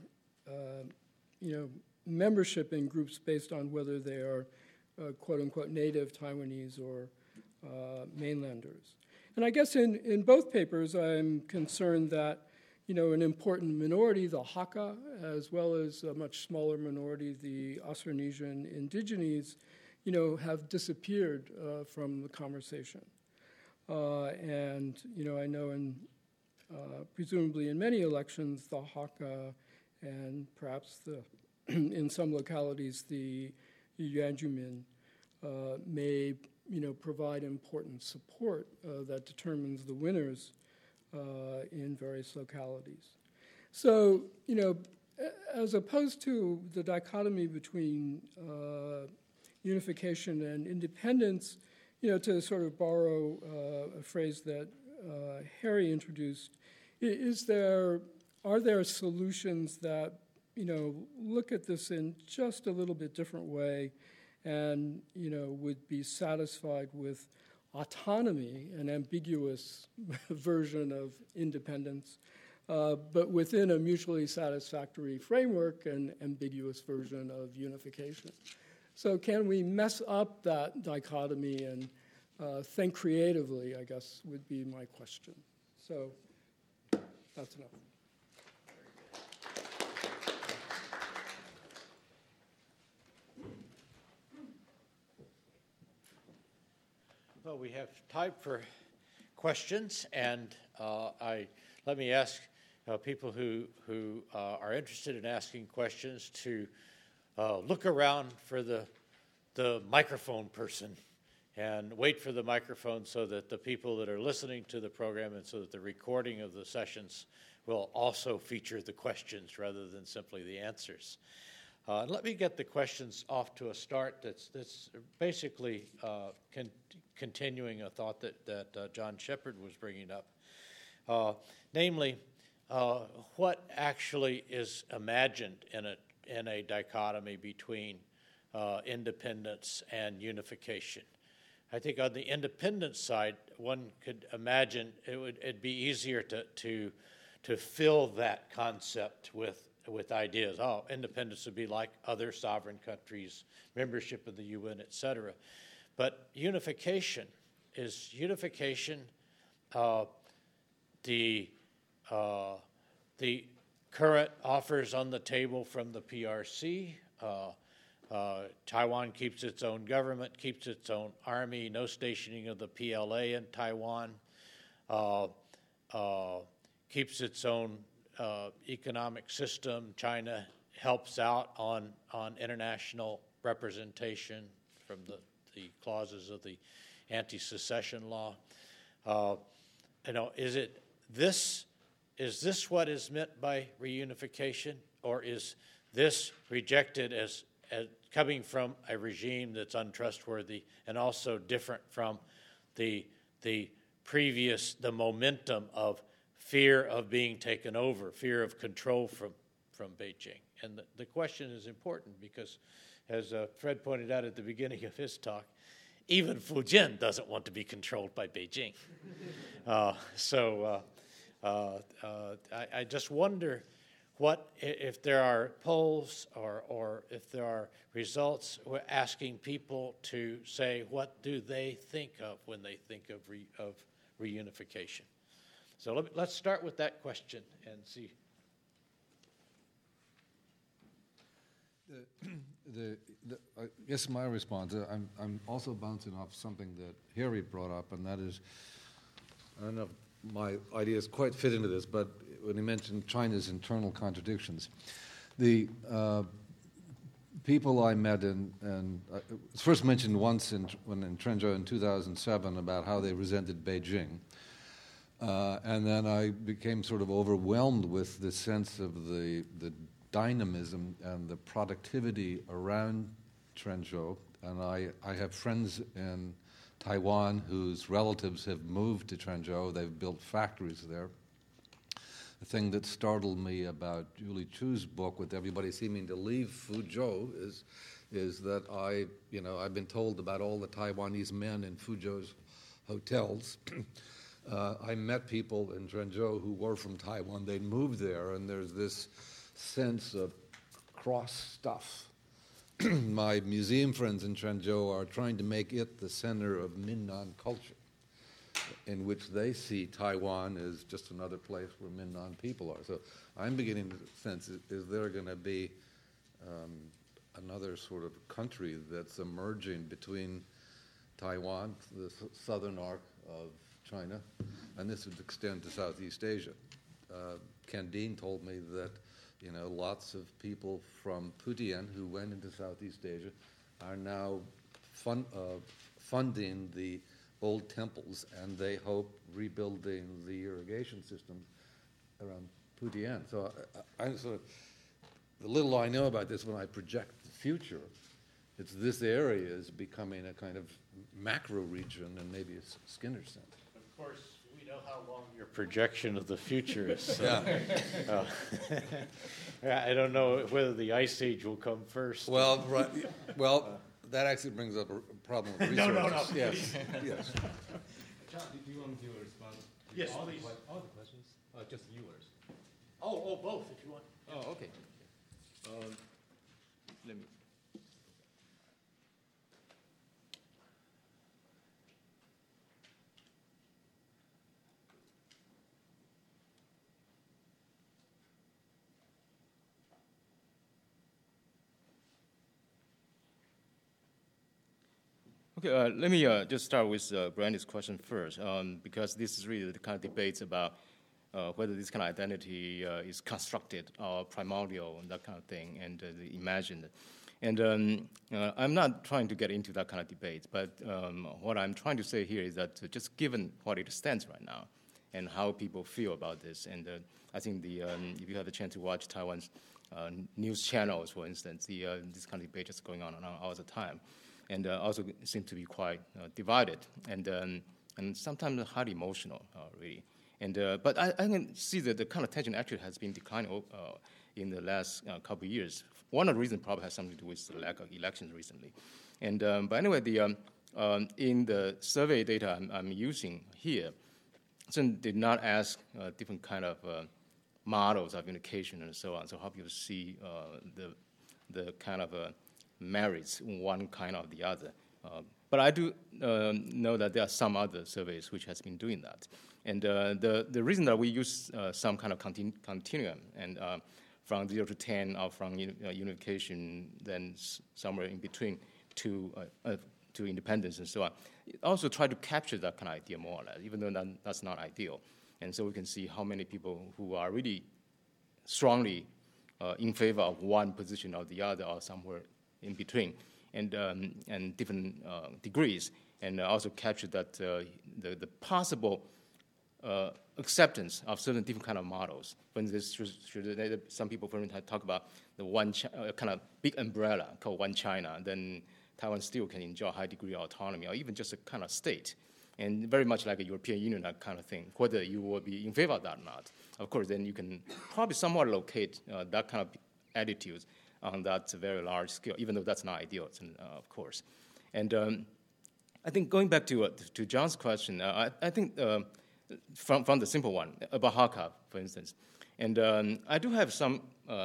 membership in groups based on whether they are, quote-unquote, native Taiwanese or mainlanders. And I guess in both papers, I'm concerned that, an important minority, the Hakka, as well as a much smaller minority, the Austronesian indigenes, have disappeared from the conversation. And, I know presumably in many elections, the Hakka and perhaps in some localities, the Yuanjumin may, provide important support that determines the winners in various localities. So, as opposed to the dichotomy between unification and independence, to sort of borrow a phrase that Harry introduced, are there solutions that, look at this in just a little bit different way and, would be satisfied with autonomy, an ambiguous version of independence, but within a mutually satisfactory framework, an ambiguous version of unification. So can we mess up that dichotomy and think creatively, I guess, would be my question. So that's enough. Well, we have time for questions, and let me ask people who are interested in asking questions to look around for the microphone person and wait for the microphone so that the people that are listening to the program and so that the recording of the sessions will also feature the questions rather than simply the answers. Let me get the questions off to a start that's basically continuing a thought that John Shepherd was bringing up, namely, what actually is imagined in a dichotomy between independence and unification. I think on the independence side, one could imagine it'd be easier to fill that concept with ideas. Oh, independence would be like other sovereign countries, membership of the UN, et cetera. But unification is the current offers on the table from the PRC. Taiwan keeps its own government, keeps its own army, no stationing of the PLA in Taiwan, keeps its own economic system. China helps out on international representation from the clauses of the anti-secession law. Is this what is meant by reunification, or is this rejected as coming from a regime that's untrustworthy and also different from the momentum of fear of being taken over, fear of control from Beijing? And the question is important because, as Fred pointed out at the beginning of his talk, even Fujian doesn't want to be controlled by Beijing. I just wonder what if there are polls or if there are results asking people to say what do they think of when they think of reunification. So let's start with that question and see. I guess my response, I'm also bouncing off something that Harry brought up, and that is, I don't know if my ideas quite fit into this, but when he mentioned China's internal contradictions, the people I met it was first mentioned once in Trenzhou in 2007 about how they resented Beijing. And then I became sort of overwhelmed with the sense of the dynamism and the productivity around Trenzhou. And I have friends in Taiwan whose relatives have moved to Trenzhou. They've built factories there. The thing that startled me about Julie Chu's book, with everybody seeming to leave Fuzhou, is that I've been told about all the Taiwanese men in Fuzhou's hotels. I met people in Trenzhou who were from Taiwan. They'd moved there, and there's this sense of cross stuff. My museum friends in Trenzhou are trying to make it the center of Minnan culture, in which they see Taiwan as just another place where Minnan people are. So I'm beginning to sense, is there going to be another sort of country that's emerging between Taiwan, the southern arc of China, and this would extend to Southeast Asia. Ken Dean told me that lots of people from Putian who went into Southeast Asia are now funding the old temples, and they hope rebuilding the irrigation system around Putian. So the little I know about this, when I project the future, it's this area is becoming a kind of macro region and maybe a Skinner center. Of course, we know how long your projection of the future is. So, I don't know whether the Ice Age will come first. Well, right. Well, that actually brings up a problem with resources. No. Yes. John, do you want me to respond? Yes, all please. All the questions? Just yours. Oh, both, if you want. Oh, okay. Let me. Okay, let me just start with Brandy's question first, because this is really the kind of debates about whether this kind of identity is constructed or primordial and that kind of thing, and imagined. And I'm not trying to get into that kind of debate, but what I'm trying to say here is that just given what it stands right now and how people feel about this, and I think if you have the chance to watch Taiwan's news channels, for instance, this kind of debate is going on all the time. And also seem to be quite divided and sometimes highly emotional, really. And but I can see that the kind of tension actually has been declining in the last couple of years. One of the reasons probably has something to do with the lack of elections recently. And but anyway, in the survey data I'm using here, Chen did not ask different kind of models of communication and so on. So how people see the kind of merits one kind or the other. But I do know that there are some other surveys which has been doing that. And the reason that we use some kind of continuum and from 0 to 10 or from unification, then somewhere in between to independence and so on, also try to capture that kind of idea more or less, even though that's not ideal. And so we can see how many people who are really strongly in favor of one position or the other or somewhere in between, and different degrees, and also capture that the possible acceptance of certain different kind of models. For instance, some people, for instance, talk about the one kind of big umbrella called one China, then Taiwan still can enjoy a high degree of autonomy, or even just a kind of state, and very much like a European Union, that kind of thing. Whether you will be in favor of that or not, of course, then you can probably somewhat locate that kind of attitudes on that very large scale, even though that's not ideal, of course. And I think going back to John's question, I think from the simple one about Hakka, for instance, and I do have some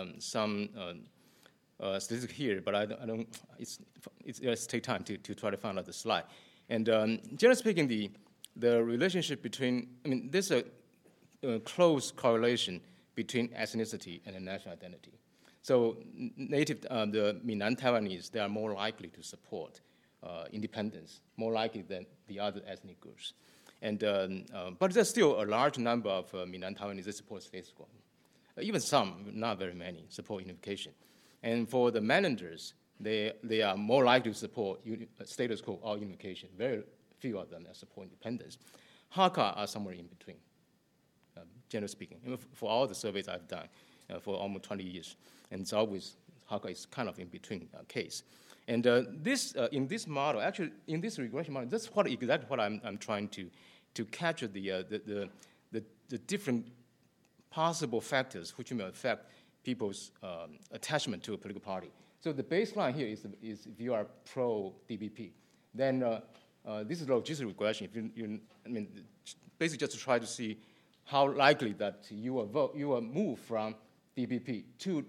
statistics here, but I don't. It's take time to try to find out the slide. And generally speaking, the relationship between, there's a close correlation between ethnicity and national identity. So the Minnan Taiwanese, they are more likely to support independence, more likely than the other ethnic groups. And, but there's still a large number of Minnan Taiwanese that support status quo. Even some, not very many, support unification. And for the mainlanders, they are more likely to support status quo or unification. Very few of them support independence. Hakka are somewhere in between, generally speaking, for all the surveys I've done for almost 20 years. And it's always, Hakka is kind of in between case. And this in this model, actually, in this regression model, that's exactly what I'm trying to capture the different possible factors which may affect people's attachment to a political party. So the baseline here is if you are pro-DPP, then this is logistic regression. Basically just to try to see how likely that you will move from DPP to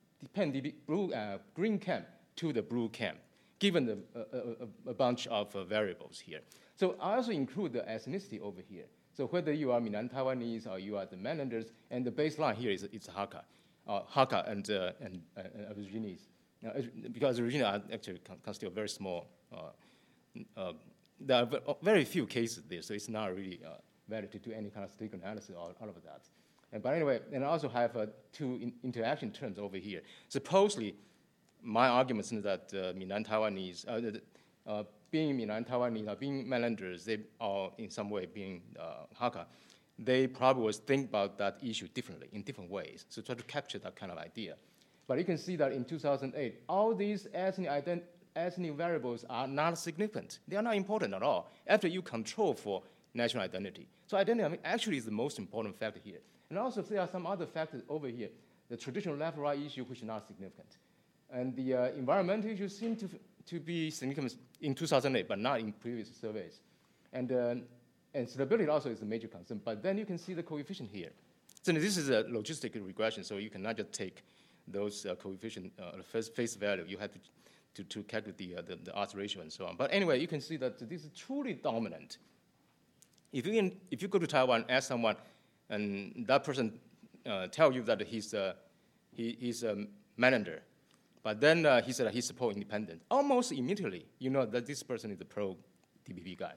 green camp to the blue camp, given a bunch of variables here. So I also include the ethnicity over here. So whether you are Minnan Taiwanese or you are the mainlanders, and the baseline here is Hakka and Aborigines. Because Aborigines are actually constitute a very small, there are very few cases there, so it's not really valid to do any kind of statistical analysis or all of that. But anyway, and I also have two interaction terms over here. Supposedly, my argument is that Minnan Taiwanese, being Minnan Taiwanese or being mainlanders, they are in some way being Hakka, they probably would think about that issue differently, in different ways, so try to capture that kind of idea. But you can see that in 2008, all these ethnic variables are not significant. They are not important at all after you control for national identity. So identity actually is the most important factor here. And also there are some other factors over here, the traditional left-right issue, which is not significant. And the environmental issues seem to be significant in 2008, but not in previous surveys. And stability also is a major concern. But then you can see the coefficient here. So this is a logistic regression, so you cannot just take those coefficient face value. You have to calculate the odds ratio and so on. But anyway, you can see that this is truly dominant. If you go to Taiwan, ask someone, and that person tell you that he's a mainlander, but then he said he supports independence, almost immediately you know that this person is a pro-DPP guy.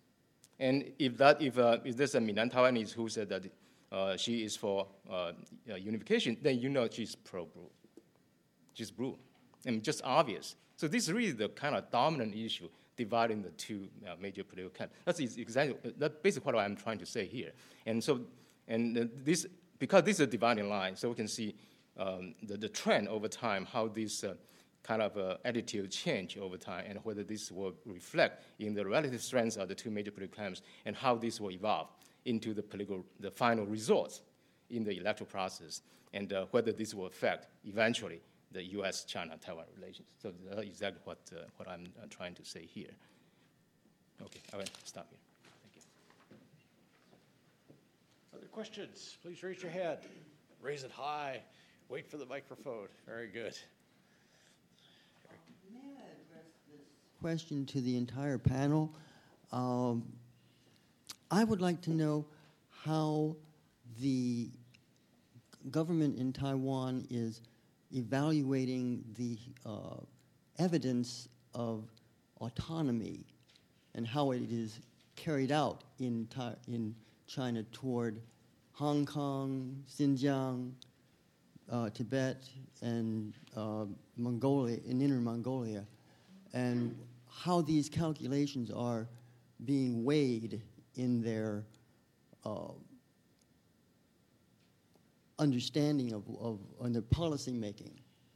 And if there's a Minnan Taiwanese who said that she is for unification, then you know she's pro-blue. She's blue. And just obvious. So this is really the kind of dominant issue dividing the two major political camps. That's basically what I'm trying to say here. And so, this, because this is a dividing line, so we can see the trend over time, how this kind of attitude change over time, and whether this will reflect in the relative strengths of the two major political camps, and how this will evolve into the final results in the electoral process, and whether this will affect eventually the U.S.-China-Taiwan relations. So that's exactly what I'm trying to say here. Okay, I will stop here. Thank you. Other questions? Please raise your hand. Raise it high. Wait for the microphone. Very good. May I address this question to the entire panel? I would like to know how the government in Taiwan is evaluating the evidence of autonomy and how it is carried out in China toward Hong Kong, Xinjiang, Tibet, and Mongolia, in Inner Mongolia, and how these calculations are being weighed in their understanding of their policy making.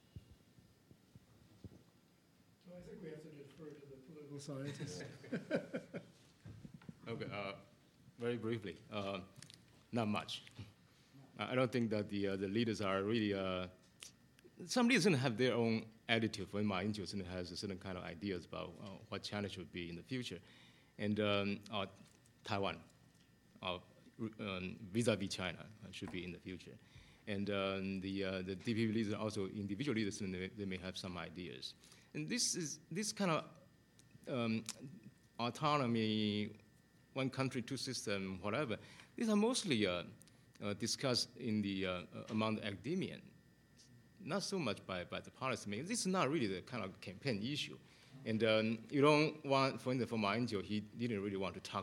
So I think we have to defer to the political scientists. Okay, very briefly, not much. I don't think that the leaders are really. Some leaders have their own attitude. For Ma Ying-jeou has a certain kind of ideas about what China should be in the future, and Taiwan, vis-a-vis China, should be in the future. And the DPP leaders, also individual leaders, they may have some ideas. And this kind of autonomy, one country, two system, whatever. These are mostly discussed in among the academia, not so much by the policymakers. This is not really the kind of campaign issue. And you don't want, for instance, for Ma Ying-jeou, he didn't really want to talk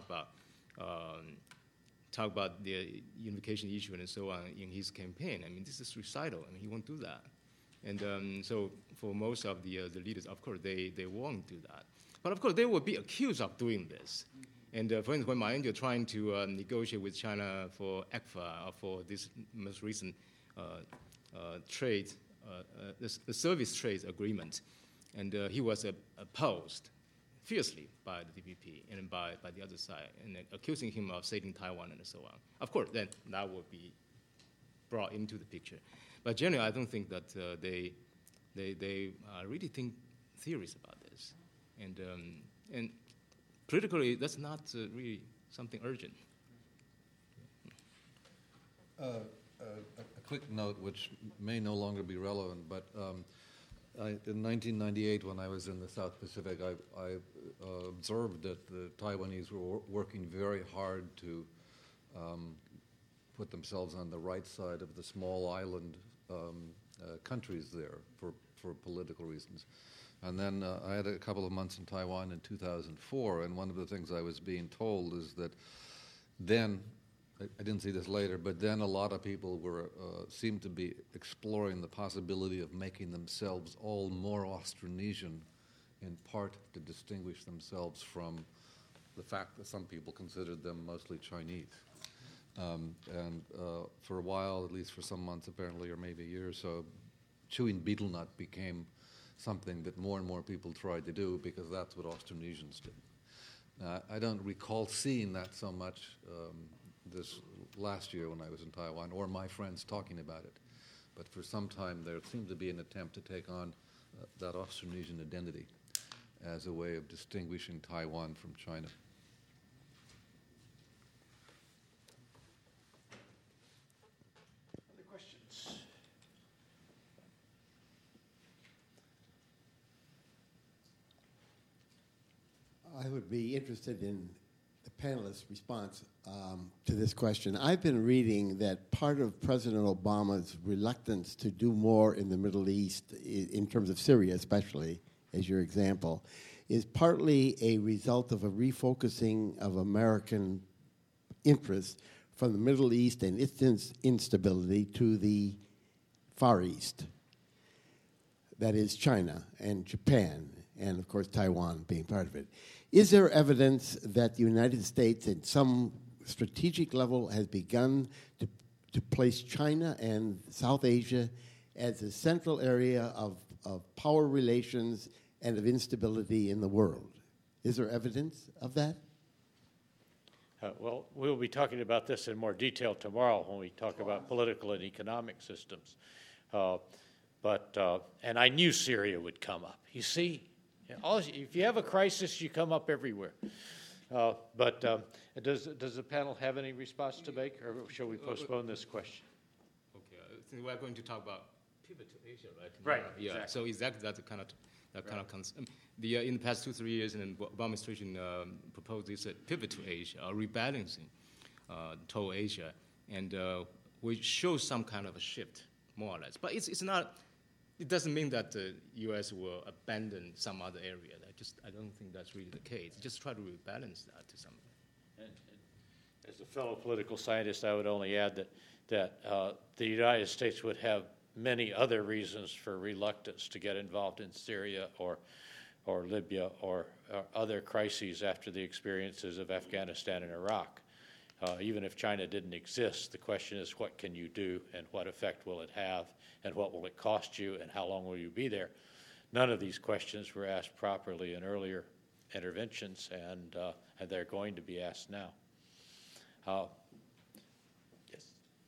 about the unification issue and so on in his campaign. I mean, this is recital. I mean, he won't do that. And so for most of the leaders, of course, they won't do that. But of course, they will be accused of doing this. And for instance, when Ma Ying-jeou trying to negotiate with China for ECFA, or for this most recent trade, the service trade agreement, and he was opposed fiercely by the DPP and by the other side, and accusing him of saving Taiwan and so on. Of course, then that will be brought into the picture. But generally, I don't think that they really think serious about this. And politically, that's not really something urgent. A quick note, which may no longer be relevant, but in 1998, when I was in the South Pacific, I observed that the Taiwanese were working very hard to put themselves on the right side of the small island countries there for political reasons. And then I had a couple of months in Taiwan in 2004, and one of the things I was being told is that then, I didn't see this later, but then a lot of people seemed to be exploring the possibility of making themselves all more Austronesian, in part to distinguish themselves from the fact that some people considered them mostly Chinese. And for a while, at least for some months apparently, or maybe a year or so, chewing betel nut became something that more and more people tried to do because that's what Austronesians did. I don't recall seeing that so much this last year when I was in Taiwan, or my friends talking about it. But for some time there seemed to be an attempt to take on that Austronesian identity as a way of distinguishing Taiwan from China. Other questions? I would be interested in the panelists' response to this question. I've been reading that part of President Obama's reluctance to do more in the Middle East, in terms of Syria especially, as your example, is partly a result of a refocusing of American interests from the Middle East and its instability to the Far East. That is China and Japan, and of course Taiwan being part of it. Is there evidence that the United States at some strategic level has begun to place China and South Asia as a central area of power relations and of instability in the world? Is there evidence of that? Well, we'll be talking about this in more detail tomorrow when we talk about political and economic systems. And I knew Syria would come up. You see, if you have a crisis, you come up everywhere. Does the panel have any response to make, or shall we postpone this question? Okay, I think we're going to talk about pivot to Asia, right? Right. Yeah. Exactly. So exactly that's kind of concept. In the past 2-3 years, and the Obama administration proposed this pivot to Asia, or rebalancing toward Asia, and which shows some kind of a shift, more or less. But it's not. It doesn't mean that the U.S. will abandon some other area. I don't think that's really the case. Just try to rebalance that to some extent. And as a fellow political scientist, I would only add that the United States would have many other reasons for reluctance to get involved in Syria or Libya or other crises after the experiences of Afghanistan and Iraq. Even if China didn't exist, the question is, what can you do and what effect will it have and what will it cost you and how long will you be there? None of these questions were asked properly in earlier interventions, and they're going to be asked now. Yes.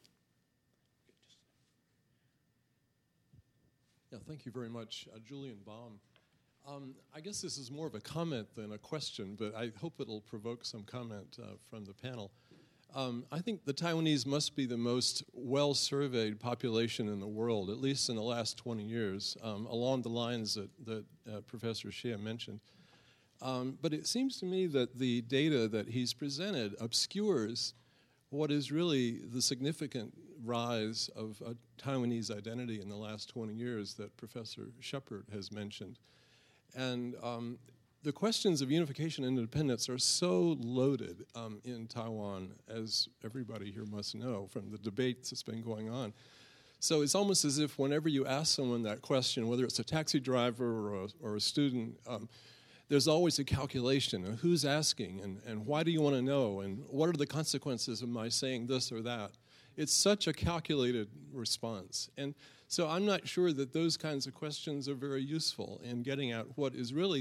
Yeah, thank you very much, Julian Baum. I guess this is more of a comment than a question, but I hope it'll provoke some comment from the panel. I think the Taiwanese must be the most well-surveyed population in the world, at least in the last 20 years, along the lines that Professor Xie mentioned. But it seems to me that the data that he's presented obscures what is really the significant rise of a Taiwanese identity in the last 20 years that Professor Shepard has mentioned. And the questions of unification and independence are so loaded in Taiwan, as everybody here must know from the debates that's been going on. So it's almost as if whenever you ask someone that question, whether it's a taxi driver or a student, there's always a calculation of who's asking and why do you want to know and what are the consequences of my saying this or that. It's such a calculated response. And so I'm not sure that those kinds of questions are very useful in getting at what is really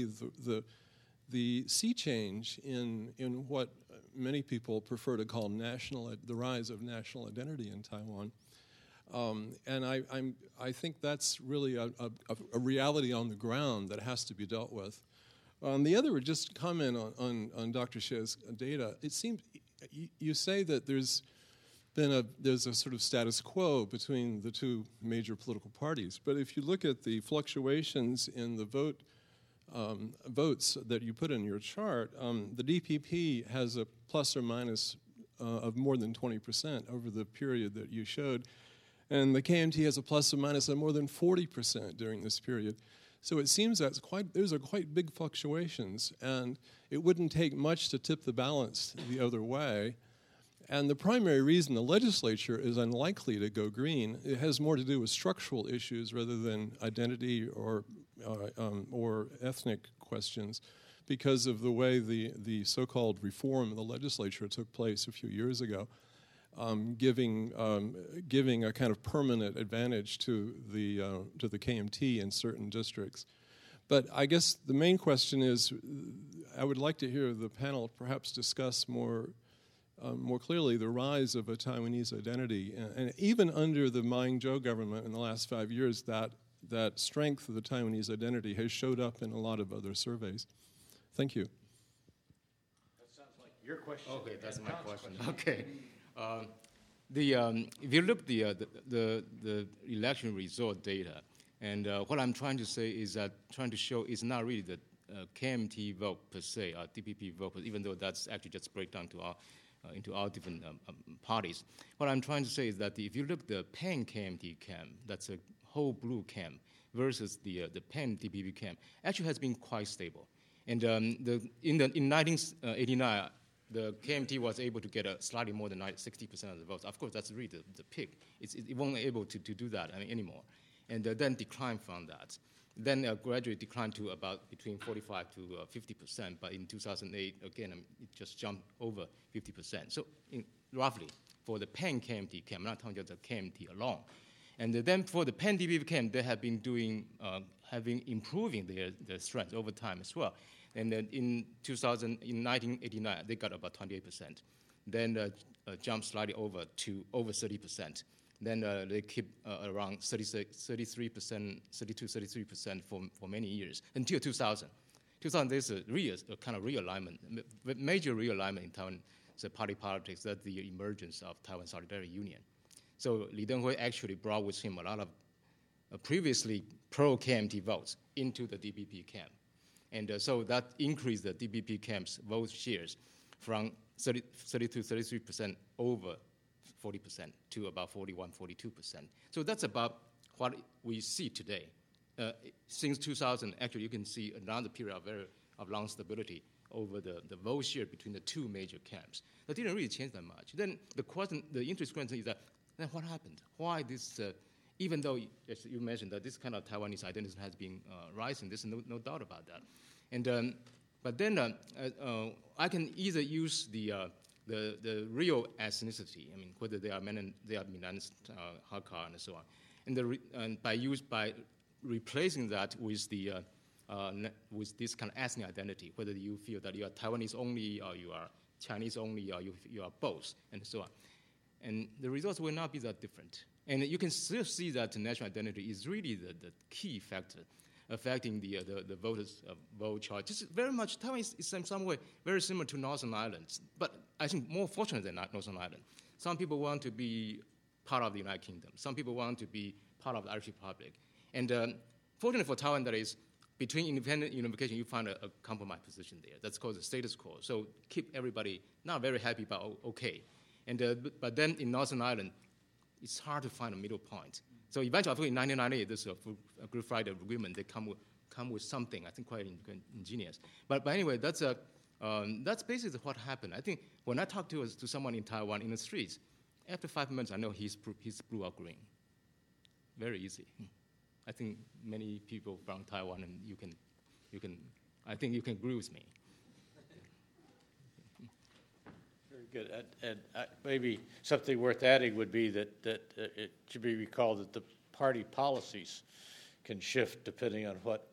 the sea change in what many people prefer to call the rise of national identity in Taiwan. And I think that's really a reality on the ground that has to be dealt with. The other would just comment on Dr. Hsieh's data. It seems you say that there's a sort of status quo between the two major political parties, but if you look at the fluctuations in the votes that you put in your chart, the DPP has a plus or minus of more than 20% over the period that you showed. And the KMT has a plus or minus of more than 40% during this period. So it seems that those are quite big fluctuations, and it wouldn't take much to tip the balance the other way. And the primary reason the legislature is unlikely to go green, it has more to do with structural issues rather than identity or ethnic questions, because of the way the so-called reform of the legislature took place a few years ago. Giving a kind of permanent advantage to the KMT in certain districts. But I guess the main question is, I would like to hear the panel perhaps discuss more clearly the rise of a Taiwanese identity, and even under the Ma Ying-jeou government in the last 5 years, that strength of the Taiwanese identity has showed up in a lot of other surveys. Thank you. That sounds like your question. Okay, that's my question. Okay. If you look at the election result data, and what I'm trying to say is that trying to show is not really the KMT vote per se, or DPP vote, even though that's actually just breakdown to into our different parties. What I'm trying to say is that if you look at the Pan KMT camp, that's a whole blue camp, versus the Pan DPP camp, actually has been quite stable. And in 1989. The KMT was able to get slightly more than 60% of the votes. Of course, that's really the peak. It won't be able to do that anymore. And then declined from that. Then gradually declined to about between 45 to 50%. But in 2008, again, it just jumped over 50%. So roughly, for the Pan KMT camp, I'm not talking just the KMT alone. And then for the Pan DPP camp, they have been improving their strength over time as well. And then in 1989, they got about 28%. Then jumped slightly over to over 30%. Then they keep around 33% for many years, until 2000. 2000, there's a kind of realignment, major realignment in Taiwan party politics, that's the emergence of Taiwan Solidarity Union. So Li Denghui actually brought with him a lot of previously pro-KMT votes into the DPP camp. And so that increased the DPP camp's vote shares from 33% over 40% to about 41, 42%. So that's about what we see today. Since 2000, actually, you can see another period of long stability over the vote share between the two major camps. That didn't really change that much. Then the interesting question is that, then what happened? Why this, even though, as you mentioned, that this kind of Taiwanese identity has been rising, there's no doubt about that. And but then I can either use the real ethnicity, I mean, whether they are Minans, Hakka, and so on, and by replacing that with with this kind of ethnic identity, whether you feel that you are Taiwanese only, or you are Chinese only, or you are both, and so on. And the results will not be that different. And you can still see that national identity is really the key factor affecting the voters' vote choice. Just very much, Taiwan is in some way very similar to Northern Ireland, but I think more fortunate than Northern Ireland. Some people want to be part of the United Kingdom. Some people want to be part of the Irish Republic. And fortunately for Taiwan, that is, between independent and unification, you find a compromise position there. That's called the status quo. So keep everybody not very happy, but okay. And but then in Northern Ireland, it's hard to find a middle point. So eventually, I think in 1998, this Good Friday Agreement, they come with something, I think, quite ingenious. But anyway, that's basically what happened. I think when I talk to someone in Taiwan in the streets, after 5 minutes, I know he's blue or green. Very easy. I think many people from Taiwan, and you can, I think you can agree with me. Very good. And maybe something worth adding would be that it should be recalled that the party policies can shift depending on what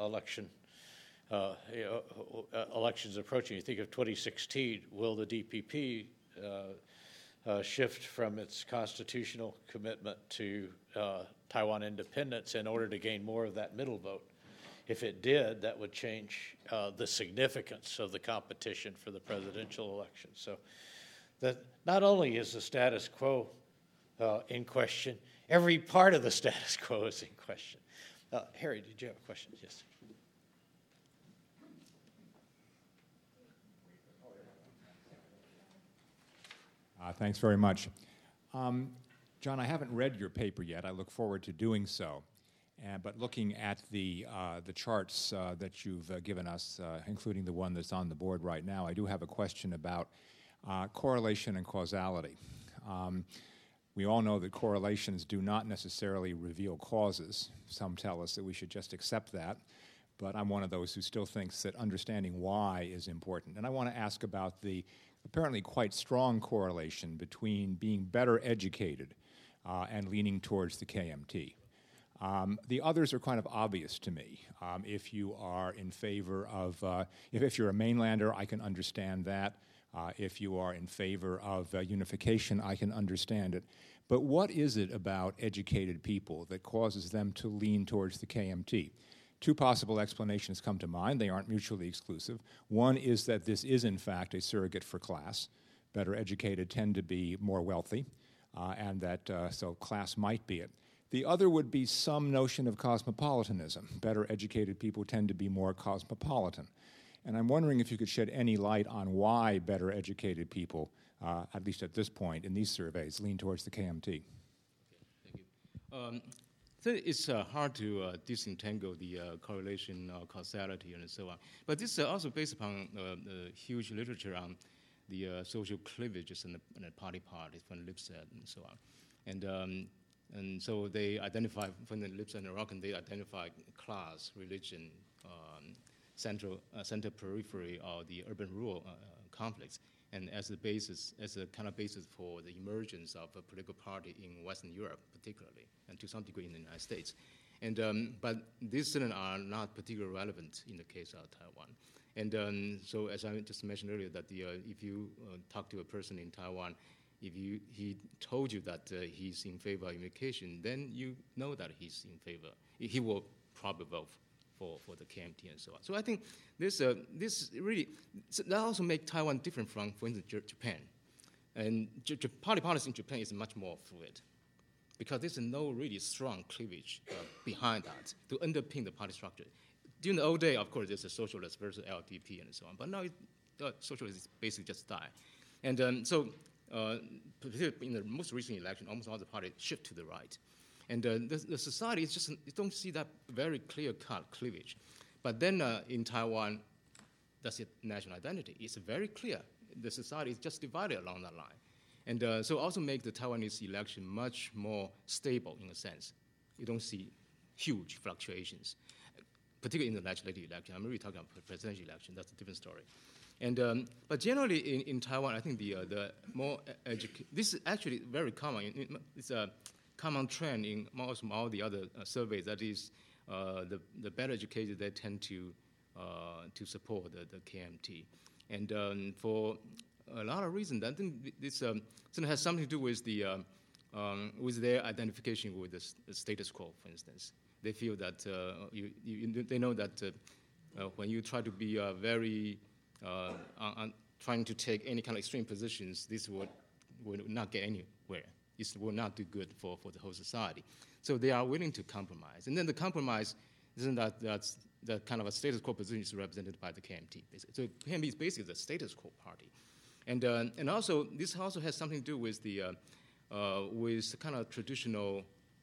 elections approaching. You think of 2016, will the DPP shift from its constitutional commitment to Taiwan independence in order to gain more of that middle vote? If it did, that would change the significance of the competition for the presidential election. So that not only is the status quo in question, every part of the status quo is in question. Harry, did you have a question? Yes. Thanks very much. John, I haven't read your paper yet. I look forward to doing so. But looking at the charts that you've given us, including the one that's on the board right now, I do have a question about correlation and causality. We all know that correlations do not necessarily reveal causes. Some tell us that we should just accept that. But I'm one of those who still thinks that understanding why is important. And I want to ask about the apparently quite strong correlation between being better educated and leaning towards the KMT. The others are kind of obvious to me. If you are in favor of, if you're a mainlander, I can understand that. If you are in favor of unification, I can understand it. But what is it about educated people that causes them to lean towards the KMT? Two possible explanations come to mind. They aren't mutually exclusive. One is that this is, in fact, a surrogate for class. Better educated tend to be more wealthy, and that so class might be it. The other would be some notion of cosmopolitanism. Better educated people tend to be more cosmopolitan. And I'm wondering if you could shed any light on why better educated people, at least at this point in these surveys, lean towards the KMT. Thank you. So it's hard to disentangle the correlation, causality, and so on. But this is also based upon the huge literature on the social cleavages in the party parties from Lipset and so on. And so they identify, from the Lipset and Rockin, they identify class, religion, center periphery, or the urban-rural conflicts, and as a basis, as a kind of basis for the emergence of a political party in Western Europe, particularly, and to some degree in the United States. And but these certainly are not particularly relevant in the case of Taiwan. And so, as I just mentioned earlier, that if you talk to a person in Taiwan, if he told you that he's in favor of unification, then you know that he's in favor. He will probably vote for the KMT and so on. So I think this really, so that also makes Taiwan different from, for instance, Japan. And party politics in Japan is much more fluid because there's no really strong cleavage behind that to underpin the party structure. During the old day, of course, there's a socialist versus LDP and so on, but now socialists basically just die. And so particularly in the most recent election, almost all the parties shift to the right. And the society is just, you don't see that very clear-cut cleavage. But then in Taiwan, that's its national identity. It's very clear. The society is just divided along that line. And so also make the Taiwanese election much more stable in a sense. You don't see huge fluctuations, particularly in the legislative election. I'm really talking about presidential election. That's a different story. And but generally in Taiwan, I think the more this is actually very common. It's a common trend in most all the other surveys. That is, the better educated, they tend to support the KMT, and for a lot of reasons. I think this has something to do with with their identification with the status quo. For instance, they feel that they know that when you try to be very trying to take any kind of extreme positions, this would not get anywhere. It will not do good for the whole society. So they are willing to compromise. And then the compromise isn't that's the kind of a status quo position is represented by the KMT. Basically. So KMT is basically the status quo party. And also, this also has something to do with the with kind of traditional.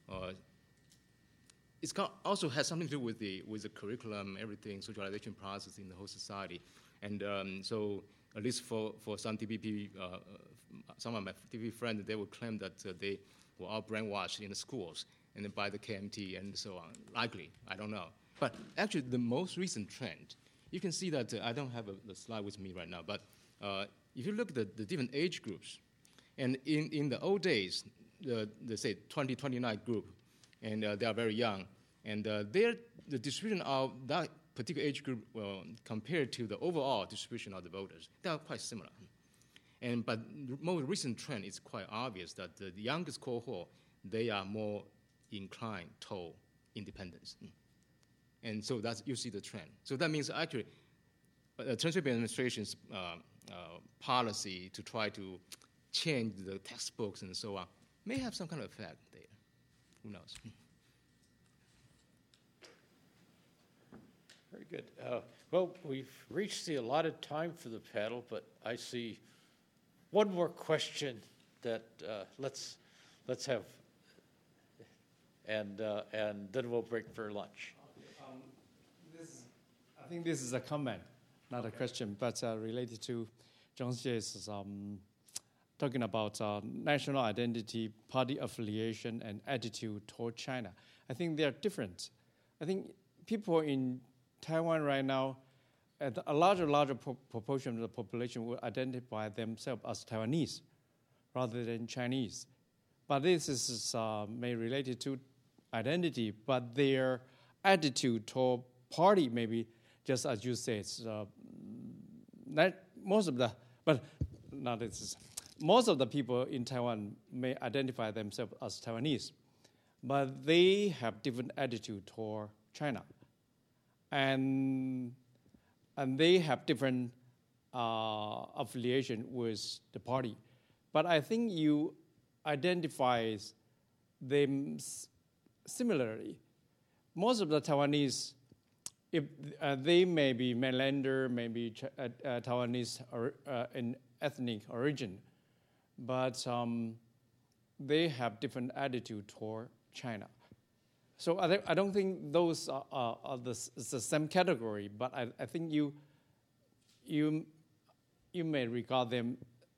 It's also has something to do with the curriculum, everything, socialization process in the whole society, and so at least for some TPP, some of my TPP friends, they would claim that they were all brainwashed in the schools and then by the KMT and so on. Likely, I don't know. But actually, the most recent trend, you can see that I don't have the slide with me right now, but if you look at the different age groups, and in the old days, the say 2029 group, and they are very young, and the distribution of that particular age group compared to the overall distribution of the voters, they are quite similar. But the most recent trend is quite obvious that the youngest cohort, they are more inclined toward independence. And so you see the trend. So that means actually the Chen Shui-bian administration's policy to try to change the textbooks and so on may have some kind of effect there. Who knows? Very good. Well, we've reached the allotted time for the panel, but I see one more question that let's have, and then we'll break for lunch. I think this is a comment, not a question, but related to John Jay's talking about national identity, party affiliation, and attitude toward China. I think they are different. I think people in Taiwan right now, a larger proportion of the population will identify themselves as Taiwanese rather than Chinese. But this is may related to identity, but their attitude toward party maybe, just as you said, most of the people in Taiwan may identify themselves as Taiwanese, but they have different attitude toward China. And they have different affiliation with the party. But I think you identify them similarly. Most of the Taiwanese, if they may be mainlander, maybe Taiwanese in ethnic origin, but they have different attitude toward China. So I don't think those are the same category, but I think you may regard them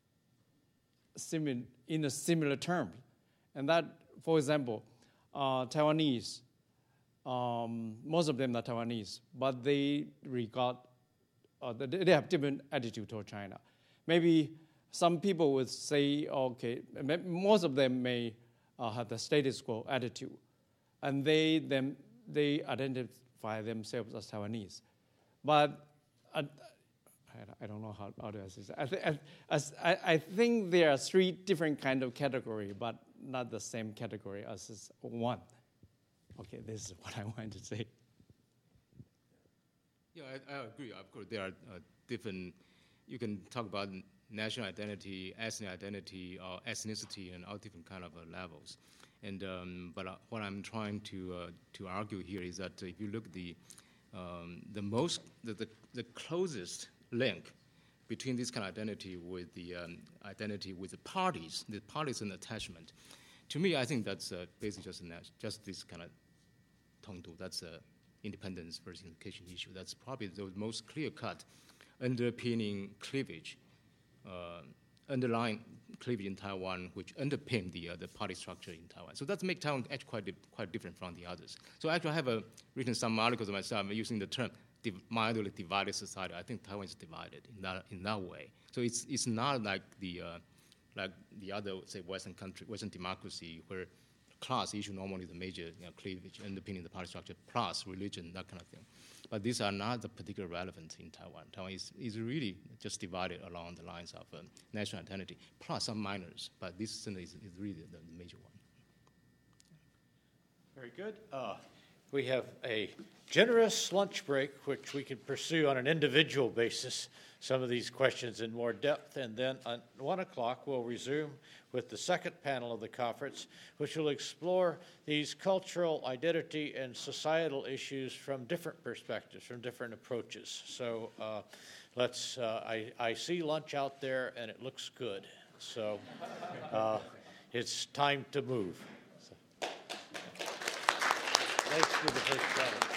in a similar term. And that, for example, Taiwanese, most of them are Taiwanese, but they regard, they have different attitude toward China. Maybe some people would say, okay, most of them may have the status quo attitude, and they identify themselves as Taiwanese. But I don't know how to say that. I think there are three different kind of category, but not the same category as one. Okay, this is what I wanted to say. Yeah, I agree. Of course, there are different. You can talk about national identity, ethnic identity, or ethnicity, and all different kind of levels. And but what I'm trying to argue here is that if you look at the closest link between this kind of identity with the identity with the parties and attachment, to me, I think that's basically just this kind of tongdu. That's independence versus unification issue. That's probably the most clear-cut underpinning cleavage, underlying cleavage in Taiwan, which underpin the party structure in Taiwan. So that makes Taiwan actually quite different from the others. So actually, I have written some articles myself using the term mildly divided society. I think Taiwan is divided in that way. So it's not like the other, say, Western democracy, where class issue normally the major cleavage underpinning the party structure, plus religion, that kind of thing. But these are not the particular relevant in Taiwan. Taiwan is really just divided along the lines of national identity, plus some minors. But this is really the major one. Very good. We have a generous lunch break, which we can pursue on an individual basis, some of these questions in more depth. And then at 1 o'clock, we'll resume with the second panel of the conference, which will explore these cultural identity and societal issues from different perspectives, from different approaches. So I see lunch out there, and it looks good. So it's time to move. So, thanks for the first panel.